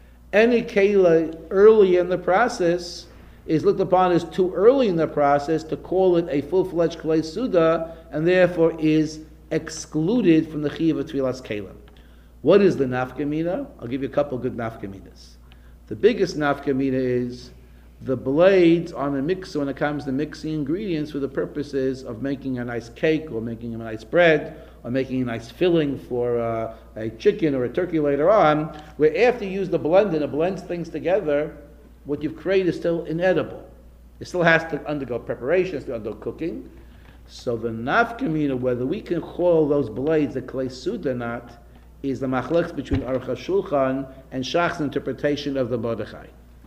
Speaker 2: Any keli early in the process is looked upon as too early in the process to call it a full-fledged klei suda, and therefore is excluded from the chiyuv of tefillas kelim. What is the nafkamina? I'll give you a couple of good nafkaminas. The biggest nafkamina is the blades on a mixer when it comes to mixing ingredients for the purposes of making a nice cake or making a nice bread or making a nice filling for uh, a chicken or a turkey later on, where after you use the blender and it blends things together, what you've created is still inedible. It still has to undergo preparation, it has to undergo cooking. So the nafkamina, whether we can call those blades a klei suda or not, is the machlekes between Aruch HaShulchan and Shach's interpretation of the Mordechai.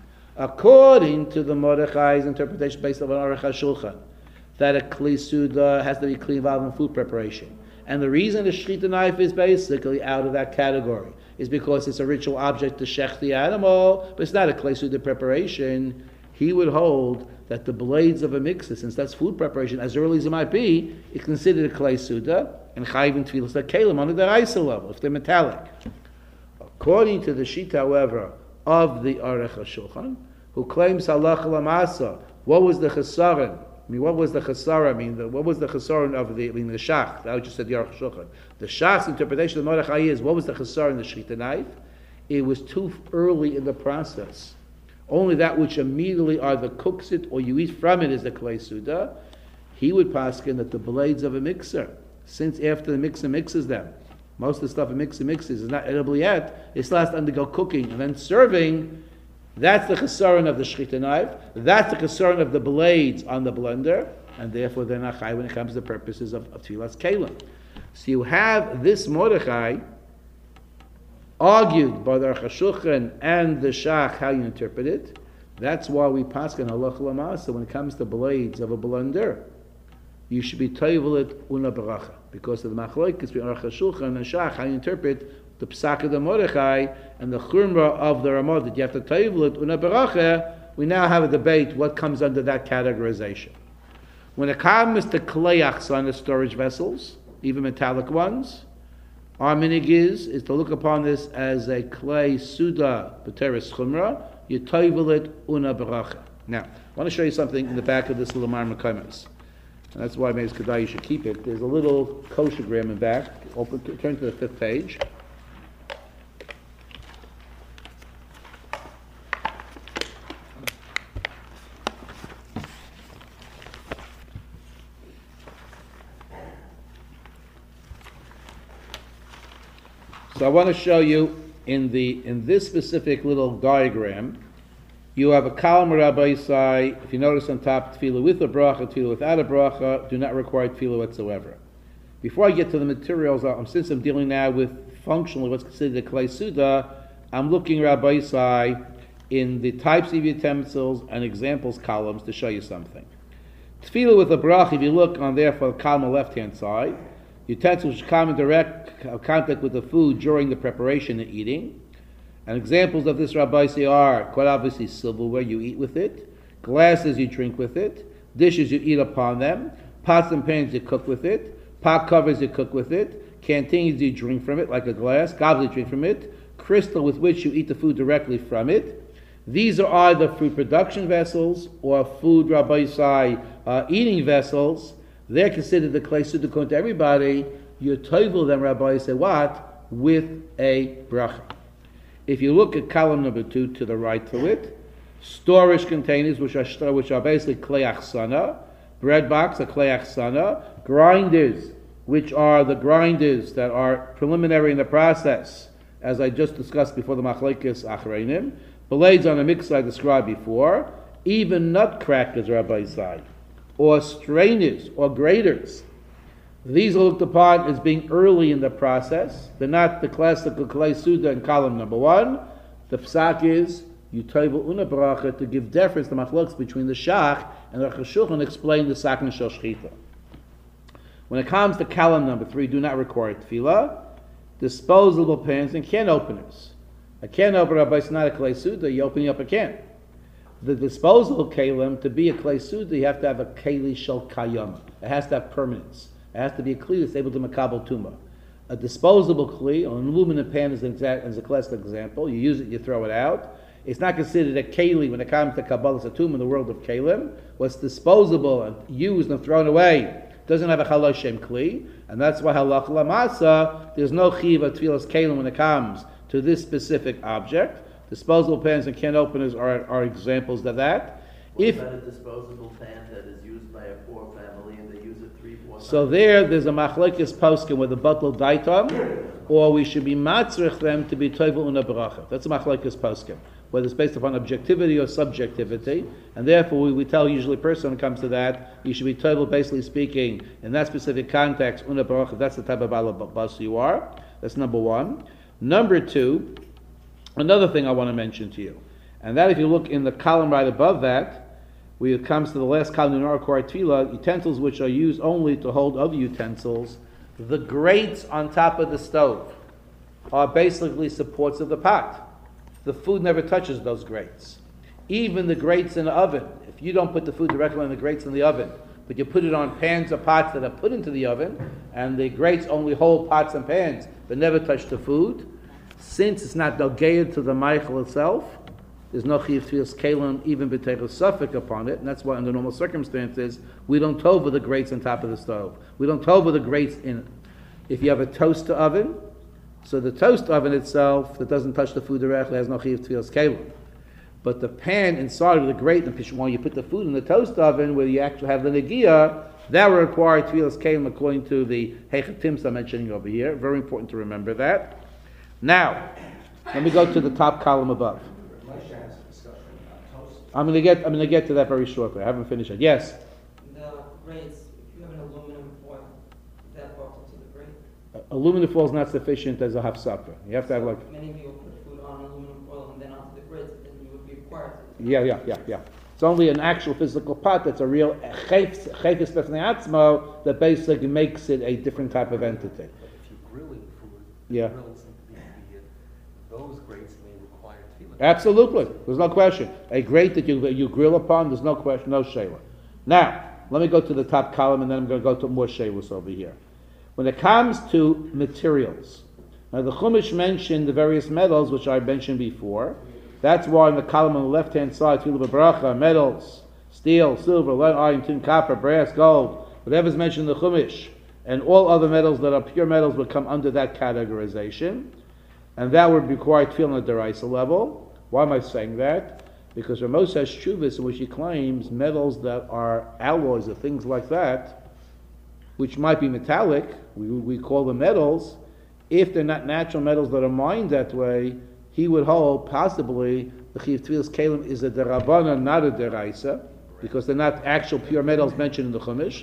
Speaker 2: According to the Mordechai's interpretation based on Aruch HaShulchan, that a klei suda has to be clean involved in food preparation. And the reason the shechita knife is basically out of that category is because it's a ritual object to shech the animal, but it's not a klei suda preparation. He would hold that the blades of a mixer, since that's food preparation, as early as it might be, is considered a klei suda, and chayiv and tefillas kelim on the deraisa level, if they're metallic. According to the shita, however, of the Aruch HaShulchan, who claims halacha lamasa, what was the chesaron? I mean, what was the chesara? I mean, the, what was the chesaron of the, I mean, the shach? I just said the Aruch HaShulchan. The shach's interpretation of the Mordechai is, what was the chesara in the shechita knife? It was too early in the process. Only that which immediately either cooks it or you eat from it is the klei suda. He would paskin that the blades of a mixer, since after the mixer mixes them, most of the stuff a mixer mixes is not edible yet, it still has to undergo cooking and then serving. That's the chesaron of the shechita knife. That's the chesaron of the blades on the blender, and therefore they're not chai when it comes to the purposes of, of tefillas kelim. So you have this Mordechai argued by the Aruch HaShulchan and the shach how you interpret it. That's why we paskin halacha lamasa when it comes to blades of a blender, you should be toivel it una baracha, because of the machlokes between Aruch HaShulchan and shach how you interpret the Psak of the Mordechai and the Chumrah of the Ramah that you have to toivel it una beracha, we now have a debate what comes under that categorization. When it comes to klei achsana storage vessels, even metallic ones, our minig is, is to look upon this as a klei suda b'teres chumrah, you toivel it una beracha. Now, I want to show you something in the back of this little Marmar Kaimas. And that's why maybe Kedai you should keep it. There's a little koshergram in back. Open, turn to the fifth page. So I want to show you in the in this specific little diagram, you have a column Rabbi Isai. If you notice on top, tefillah with a bracha, tefillah without a bracha, do not require tefillah whatsoever. Before I get to the materials, I'm, since I'm dealing now with functionally what's considered a klei suda, I'm looking Rabbi Isai in the types of utensils and examples columns to show you something. Tefillah with a bracha, if you look on there for the column on the left-hand side, utensils which come in direct contact with the food during the preparation and eating. And examples of this, Rabbi say, are quite obviously silverware, you eat with it, glasses you drink with it, dishes you eat upon them, pots and pans you cook with it, pot covers you cook with it, canteens you drink from it, like a glass, goblet you drink from it, crystal with which you eat the food directly from it. These are either food production vessels or food, Rabbi say, uh, eating vessels. They're considered the klei suda according to everybody. You toivel them, Rabbi say, what? With a bracha. If you look at column number two to the right to it, storage containers, which are which are basically klei achsana, bread box, a klei achsana, grinders, which are the grinders that are preliminary in the process, as I just discussed before the machlekes achreinim, blades on a mixer I described before, even nutcrackers, Rabbi say, or strainers or graters. These are looked upon as being early in the process. They're not the classical klei suda in column number one. The psak is you toivel una bracha to give deference to machlokes between the shach and the chashulchan and explain the sakna shel shchita. When it comes to column number three, do not require tefillah. Disposable pans and can openers. A can opener, but it's not a klei suda. You're opening up a can. The disposable kalim, to be a klei suda, you have to have a keli shel kayama. It has to have permanence. It has to be a kli that's able to makabel tuma. A disposable kli, or an aluminum pan is an exact, as a classic example. You use it, you throw it out. It's not considered a keli when it comes to kabbalah satum in the world of kalim. What's disposable and used and thrown away doesn't have a chalosh shem kli, and that's why halach lamasa, there's no chiv of tefillas kalim when it comes to this specific object. Disposable pans and can openers are, are examples of that.
Speaker 3: What
Speaker 2: If
Speaker 3: about a disposable pan that is used by a poor family and they use it three, four times?
Speaker 2: So there, there's a machlekes poskim with a batel daitam, or we should be matzrich them to be toivel una beracha. That's a machlekes poskim, whether it's based upon objectivity or subjectivity, and therefore we, we tell usually a person when it comes to that, you should be toivel, basically speaking, in that specific context, una beracha. That's the type of balabas you are. That's number one. Number two, another thing I want to mention to you, and that if you look in the column right above that, when it comes to the last column in our core tefillah, utensils which are used only to hold other utensils, the grates on top of the stove are basically supports of the pot. The food never touches those grates. Even the grates in the oven, if you don't put the food directly on the grates in the oven, but you put it on pans or pots that are put into the oven, and the grates only hold pots and pans, but never touch the food, since it's not dogeid to the meichel itself, there's no chiv tefillas kalim, even b'teich suffix upon it, and that's why under normal circumstances, we don't tova the grates on top of the stove. We don't tova the grates in it. If you have a toaster oven, so the toast oven itself, that doesn't touch the food directly, has no chiv tefillas kalim. But the pan inside of the grate, when you put the food in the toast oven, where you actually have the negia, that will require tefillas kalim according to the heichatims I'm mentioning over here. Very important to remember that. Now, let me go to the top column above. I'm going to get. I'm going to get to that very shortly. I haven't finished it. Yes.
Speaker 6: The grates. If you have an aluminum foil, that goes into the grate.
Speaker 2: Uh, aluminum foil is not sufficient as a hafsaka. You have to have like.
Speaker 6: Many people put food on aluminum foil and then onto the grates, then you would be required to.
Speaker 2: Yeah, yeah, yeah, yeah. It's only an actual physical pot that's a real chayfis b'fnei atzmo that basically makes it a different type of entity.
Speaker 3: But if you're grilling food,
Speaker 2: Yeah.
Speaker 3: the grills need to be
Speaker 7: those grates may require tefillah.
Speaker 2: Absolutely, there's no question. A grate that you you grill upon, there's no question, no shayla. Now, let me go to the top column, and then I'm going to go to more shaylas over here. When it comes to materials, now the Chumash mentioned the various metals which I mentioned before. That's why in the column on the left-hand side, tefillah b'bracha, metals, steel, silver, lead, iron, tin, copper, brass, gold, whatever's mentioned in the Chumash, and all other metals that are pure metals would come under that categorization, and that would require tefillah at the deraisa level. Why am I saying that? Because Ramos has shuvas in which he claims metals that are alloys or things like that, which might be metallic, we, we call them metals. If they're not natural metals that are mined that way, he would hold possibly the Chiv Tfilas Kalim is a derabana, not a deraisa, because they're not actual pure metals mentioned in the Chumash.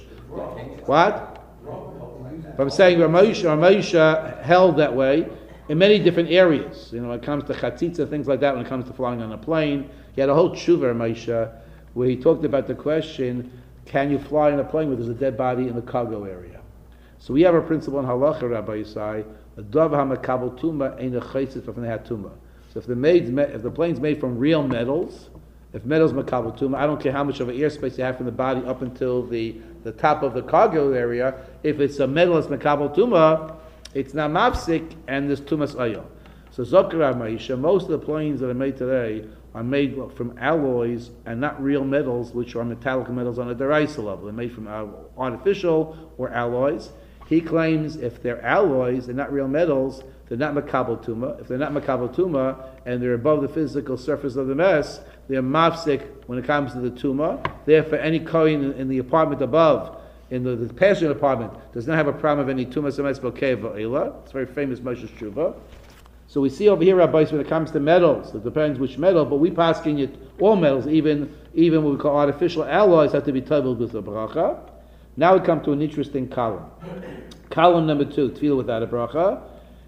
Speaker 2: What? But I'm saying Ramosha, Ramosha held that way in many different areas. You know, when it comes to chatzitza, things like that, when it comes to flying on a plane. He had a whole tshuva, Ramosha, where he talked about the question, can you fly in a plane where there's a dead body in the cargo area? So we have a principle in halacha, Rabbi Yisai, a dov hamakabel tuma ain't a chaytzit from the hatuma. So if the made, if the plane's made from real metals, if metals makabel tuma, I don't care how much of an airspace you have from the body up until the, the top of the cargo area. If it's a metal that's makabel tuma, it's not mafsik and there's tumas ayah. So Zokra Maisha, most of the planes that are made today are made from alloys and not real metals, which are metallic metals on a deraisa level. They're made from artificial or alloys. He claims if they're alloys, they're not real metals, they're not makabel tuma. If they're not makabel tuma and they're above the physical surface of the mess, they're mafsik when it comes to the tuma. Therefore, any kohen in, in the apartment above, in the, the passenger apartment, does not have a problem of any tumas or mespokeh va'ila. It's a very famous Moshe Tshuva. So we see over here, Rabbi, when it comes to metals, it depends which metal, but we paskin it all metals, even even what we call artificial alloys, have to be table with a bracha. Now we come to an interesting column. Column number two, tefillah without a bracha,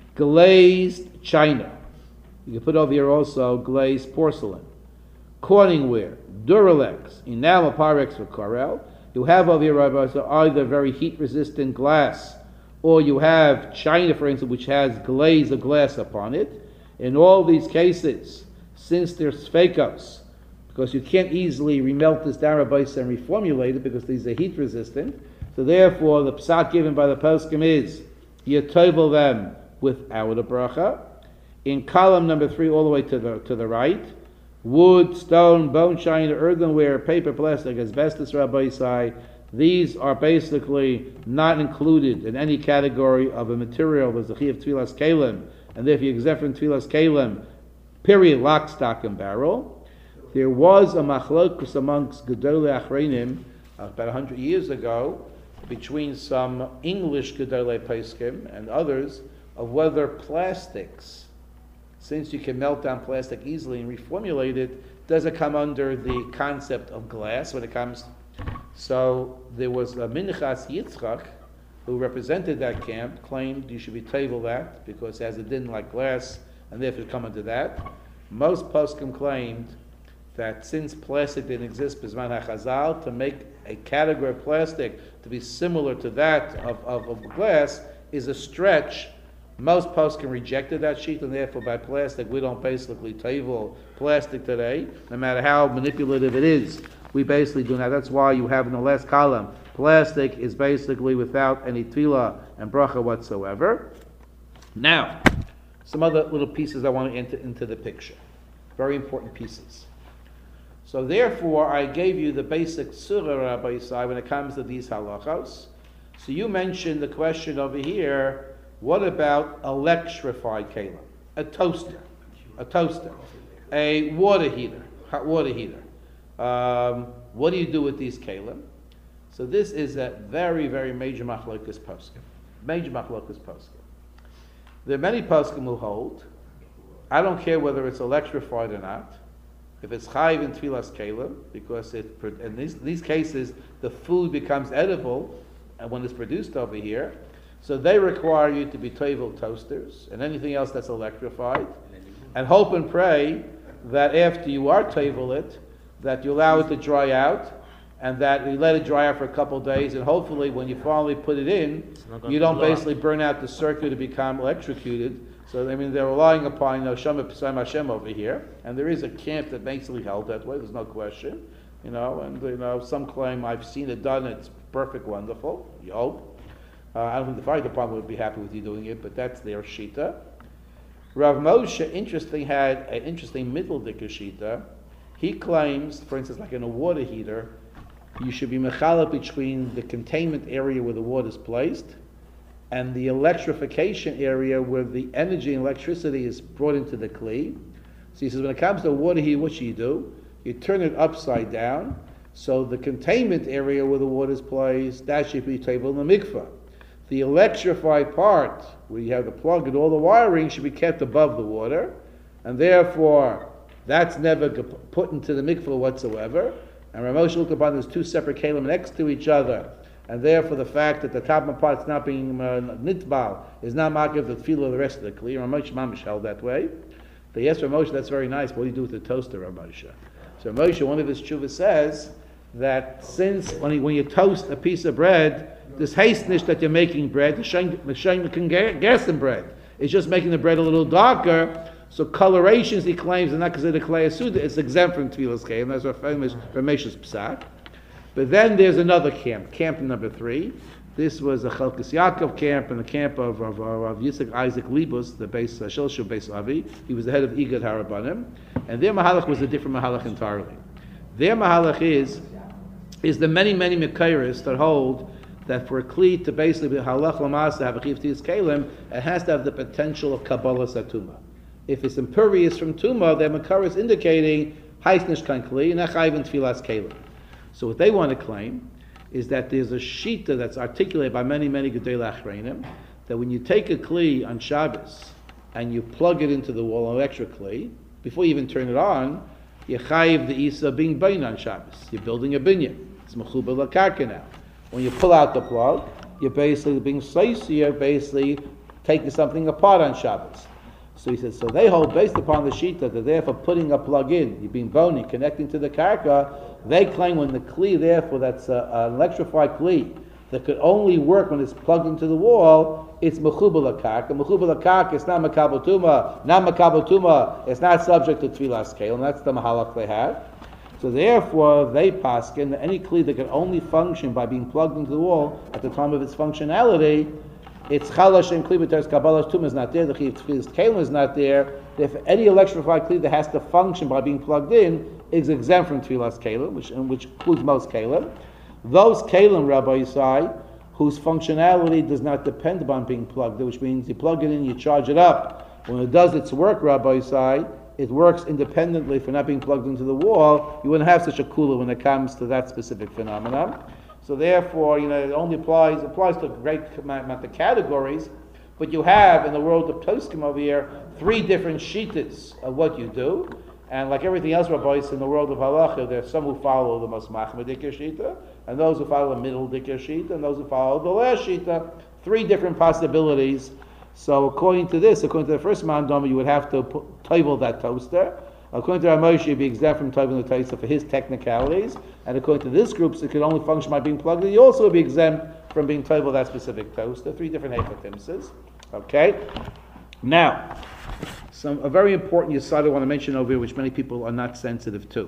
Speaker 2: glazed china. You can put over here also glazed porcelain, Corningware, Duralex, enamel Pyrex for Corel. You have over here, Rabbi, so either very heat-resistant glass, or you have china, for instance, which has glaze of glass upon it. In all these cases, since there's sfekos, because you can't easily remelt this down Rabbi, and reformulate it because these are heat resistant, so therefore the psak given by the poskim is you tovel them without a bracha. In column number three, all the way to the to the right, wood, stone, bone china, earthenware, paper, plastic, asbestos, Rabbi Yisai, these are basically not included in any category of a material that's the chi of tfilas kalim, and therefore you exempt from tfilas kalim, period, lock, stock, and barrel. There was a machlokus amongst Gedolei Achreinim uh, about a hundred years ago between some English Gedolei Poskim and others of whether plastics, since you can melt down plastic easily and reformulate it, does it come under the concept of glass when it comes. So there was a Minchas Yitzchak who represented that camp, claimed you should be table that because it has a din like glass and therefore come under that. Most poskim claimed that since plastic didn't exist b'zman hachazal, to make a category of plastic to be similar to that of, of, of glass is a stretch. Most poskim rejected that sheet, and therefore by plastic we don't basically table plastic today, no matter how manipulative it is. We basically do not. That's why you have in the last column, plastic is basically without any tefillah and bracha whatsoever. Now, some other little pieces I want to enter into the picture. Very important pieces. So therefore, I gave you the basic surah, Rabbi Yisai, when it comes to these halachos. So you mentioned the question over here, what about electrified kalim? A toaster, a toaster, a water heater, hot water heater. Um, what do you do with these kalim? So this is a very, very major machlokas poskim. Major machlokas poskim. There are many poskim who hold, I don't care whether it's electrified or not, if it's chayiv in tfilas kalim, because it, in these, these cases, the food becomes edible and when it's produced over here, so they require you to be tovel toasters and anything else that's electrified, and hope and pray that after you are tovel it, that you allow it to dry out, and that you let it dry out for a couple of days, and hopefully when you finally put it in, you don't basically burn out the circuit to become electrocuted. So, I mean, they're relying upon, you know, Shema Pesayim Hashem over here, and there is a camp that basically held that way, there's no question, you know, and, you know, some claim, I've seen it done, it's perfect, wonderful, you hope. Uh, I don't think the fire department would be happy with you doing it, but that's their shita. Rav Moshe, interesting, had an interesting middle dicker shita. He claims, for instance, like in a water heater, you should be mechalek between the containment area where the water is placed and the electrification area where the energy and electricity is brought into the kli. So he says, when it comes to a water heater, what should you do? You turn it upside down, so the containment area where the water is placed, that should be table in the mikvah. The electrified part, where you have the plug and all the wiring, should be kept above the water, and therefore, that's never put into the mikvah whatsoever. And Rav Moshe looked upon those two separate kalim next to each other, and therefore the fact that the top part is not being uh, nitbal is not makiv the tefillah of the rest of the kli. Rav Moshe mamish held that way. They asked Rav Moshe, that's very nice, what do you do with the toaster, Rav Moshe? So Rav Moshe, one of his tshuvas says that since when, he, when you toast a piece of bread, this hastenish that you're making bread, the shayim can gas in bread. It's just making the bread a little darker. So colorations, he claims, are not considered klei asuda. It's exempt from tefillas kei, and that's what famous Ramesh's psak. But then there's another camp, camp number three. This was a Chalkas Yaakov camp and the camp of, of, of Yitzchak Isaac Libus, the base uh, Shilshu base Avi. He was the head of Igad Harabanim, and their mahalach was a different mahalach entirely. Their mahalach is is the many many mekayris that hold that for a kli to basically be halach lamas to have a chiv tis kalim, it has to have the potential of kabbalah satuma. If it's impervious from tuma, then makar is indicating haisnish kan kli and achayv and tfilas kalim. So what they want to claim is that there's a shita that's articulated by many many gedei achreinim that when you take a kli on Shabbos and you plug it into the wall, an extra kli, before you even turn it on, you chayiv the isa being bain on Shabbos. You're building a binyan. It's mechuber lakarka now. When you pull out the plug, you're basically being saisi, you're basically taking something apart on Shabbos. So he says, so they hold based upon the shita that therefore putting a plug in, you're being bony, connecting to the karka, they claim when the kli, therefore that's a, an electrified kli that could only work when it's plugged into the wall, it's mechuber lakarka. Mechuber lakarka, it's not makabel tuma, not makabel tuma, it's not subject to tefillah scale, and that's the mahalach they have. So therefore, they paskin that any kli that can only function by being plugged into the wall at the time of its functionality, it's chalash and kli b'teres kabbalah tum is not there, the chiv tefillas kalim is not there. If any electrified kli that has to function by being plugged in is exempt from tefillas kalim, which which includes most kalim. Those kalim, Rabbi Yisai, whose functionality does not depend upon being plugged in, which means you plug it in, you charge it up. When it does its work, Rabbi Yisai, it works independently for not being plugged into the wall. You wouldn't have such a kula when it comes to that specific phenomenon. So therefore, you know, it only applies applies to a great amount of categories, but you have in the world of poskim over here three different shitas of what you do, and like everything else, rabbis, in the world of halacha, there are some who follow the most machmir shita, and those who follow the middle dikir shita, and those who follow the last shita. Three different possibilities. So according to this, according to the first mandama, you would have to table that toaster. According to Rav Moshe, you'd be exempt from tabling the toaster for his technicalities. And according to this group, it could only function by being plugged in. You also would be exempt from being tabled that specific toaster. Three different hepatimses. Okay? Now, some a very important yesod I want to mention over here, which many people are not sensitive to.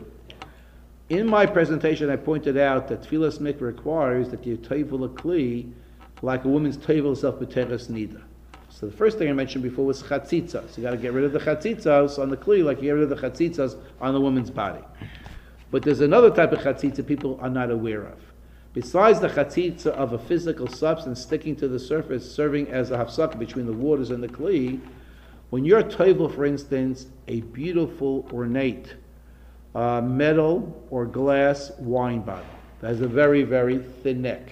Speaker 2: In my presentation, I pointed out that tefillas mikveh requires that you table a kli like a woman's table herself b'teres nida. So the first thing I mentioned before was chatzitzas. You got to get rid of the chatzitzas on the kli, like you get rid of the chatzitzas on the woman's body. But there's another type of chatzitza people are not aware of. Besides the chatzitza of a physical substance sticking to the surface, serving as a hafsaka between the waters and the kli, when you're table, for instance, a beautiful, ornate uh, metal or glass wine bottle that has a very, very thin neck.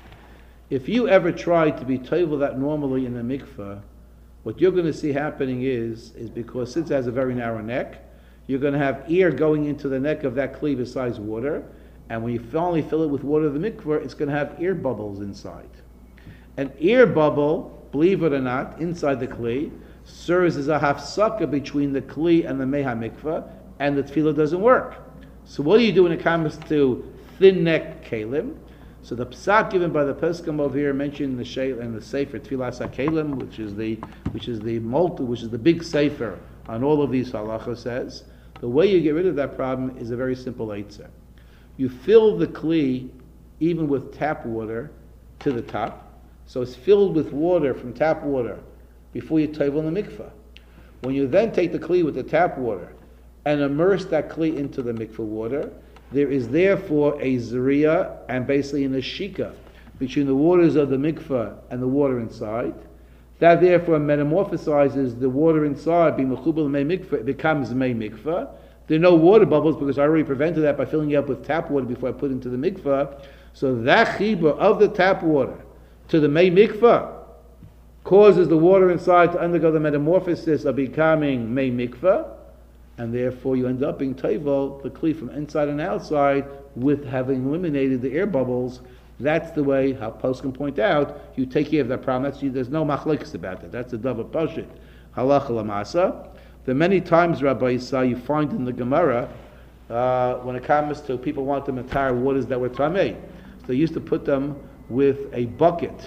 Speaker 2: If you ever try to be table that normally in a mikveh, what you're going to see happening is, is because since it has a very narrow neck, you're going to have air going into the neck of that kli besides water, and when you finally fill it with water of the mikveh, it's going to have air bubbles inside. An air bubble, believe it or not, inside the kli, serves as a hafsaka between the kli and the meha mikveh, and the tefillah doesn't work. So what do you do when it comes to thin neck kalim? So the psak given by the Pesachim over here mentioned in the Shei and the Sefer Tfilas HaKelim, which is the which is the multi, which is the big Sefer on all of these halachas, says the way you get rid of that problem is a very simple eitzah. You fill the kli even with tap water to the top, so it's filled with water from tap water before you tovel in the mikveh. When you then take the kli with the tap water and immerse that kli into the mikveh water, there is therefore a zriya and basically an ashika between the waters of the mikveh and the water inside. That therefore metamorphosizes the water inside, being mechubel mei mikveh, it becomes mei mikveh. There are no water bubbles because I already prevented that by filling it up with tap water before I put it into the mikveh. So that chibur of the tap water to the mei mikveh causes the water inside to undergo the metamorphosis of becoming mei mikveh, and therefore you end up being tovel the kli from inside and outside with having eliminated the air bubbles. That's the way how Poskim can point out you take care of that problem. That's, there's no machlekes about that. That's a davar pashit halacha lamasa. The many times, Rabbi Yisrael, you find in the Gemara uh, when it comes to people want them entire waters that were tamei, so they used to put them with a bucket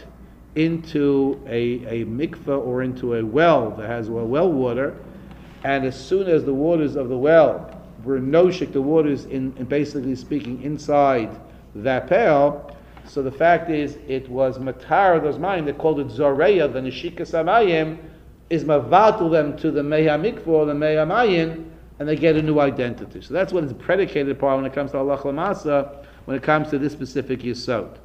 Speaker 2: into a, a mikveh or into a well that has well, well water, and as soon as the waters of the well were noshik, the waters in, in basically speaking inside that pail, so the fact is it was matar those mayim, they called it zoreya, the neshika samayim, is mavatul them to the meha mikveh or the meha mayin, and they get a new identity. So that's what it's predicated upon when it comes to Allah Lamasa, when it comes to this specific yisod.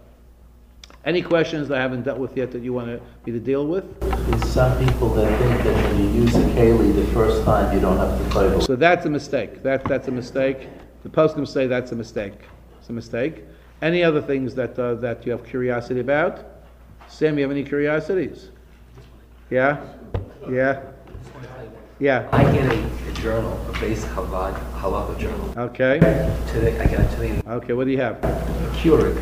Speaker 2: Any questions that I haven't dealt with yet that you want me to deal with?
Speaker 3: There's some people that think that when you use a keli the first time, you don't have to play with.
Speaker 2: So that's a mistake. That, that's a mistake. The poskim say that's a mistake. It's a mistake. Any other things that uh, that you have curiosity about? Sam, you have any curiosities? Yeah? Yeah? Yeah.
Speaker 7: I get a, a journal, a base halakha, halakha journal.
Speaker 2: Okay.
Speaker 7: Today, I got it today.
Speaker 2: Okay, what do you have?
Speaker 7: A Keurig.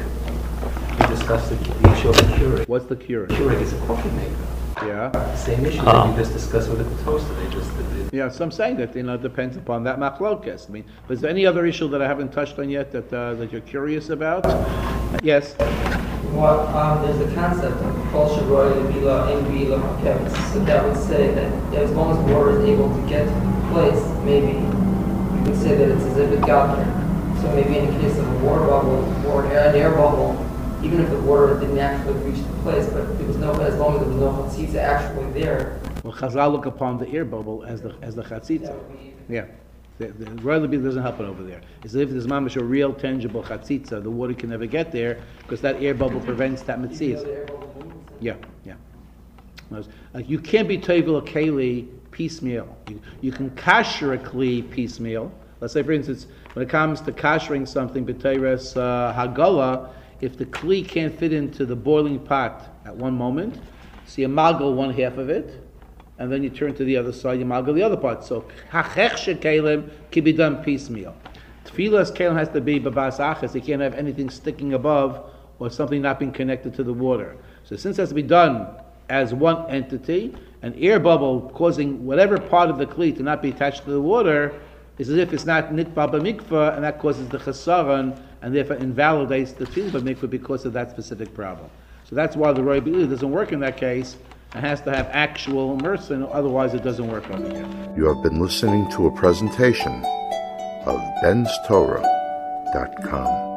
Speaker 7: We discussed the, the issue of the Keurig.
Speaker 2: What's the cure?
Speaker 7: Keurig is a coffee maker.
Speaker 2: Yeah.
Speaker 7: Same issue
Speaker 4: Ah.
Speaker 7: that we just discussed with the toaster. They just did it.
Speaker 2: Yeah, so I'm saying that, you know, it depends upon that machlokes. I mean, but is there any other issue that I haven't touched on yet that uh, that you're curious about? Yes.
Speaker 6: Well, um, there's a concept of kol sharoy bila in bila makevus. So that would say that as long as water is able to get to the place, maybe you could say that it's as if it got there. So maybe in the case of a water bubble or an air, an air bubble, even if the water didn't actually reach the place, but there was no, as long as there was no chatzitza actually there.
Speaker 2: Well, Chazal look upon the air bubble as the as the
Speaker 6: That
Speaker 2: chatzitza.
Speaker 6: would be
Speaker 2: Yeah. The, the royal bit doesn't happen over there. It's as if there's mamish a real tangible chatzitza. The water can never get there because that air bubble prevents that
Speaker 6: even though
Speaker 2: mitzvah.
Speaker 6: the air bubble moves.
Speaker 2: Yeah, yeah. Like you can't be tovel a keli piecemeal. You, you can kasher a kli piecemeal. Let's say, for instance, when it comes to kashering something, b'teres uh, hagala, if the kli can't fit into the boiling pot at one moment, so you magal one half of it, and then you turn to the other side, you magal the other part. So hachechshe kelim can be done piecemeal. Tfilas kelim has to be babas achas. You can't have anything sticking above or something not being connected to the water. So since it has to be done as one entity, an air bubble causing whatever part of the kli to not be attached to the water is as if it's not nitba b'mikvah, and that causes the chesaron, and therefore invalidates the tefillah b'mikvah because of that specific problem. So that's why the roy b'ili doesn't work in that case. It has to have actual immersion, otherwise it doesn't work over here.
Speaker 1: You have been listening to a presentation of Ben's Torah dot com.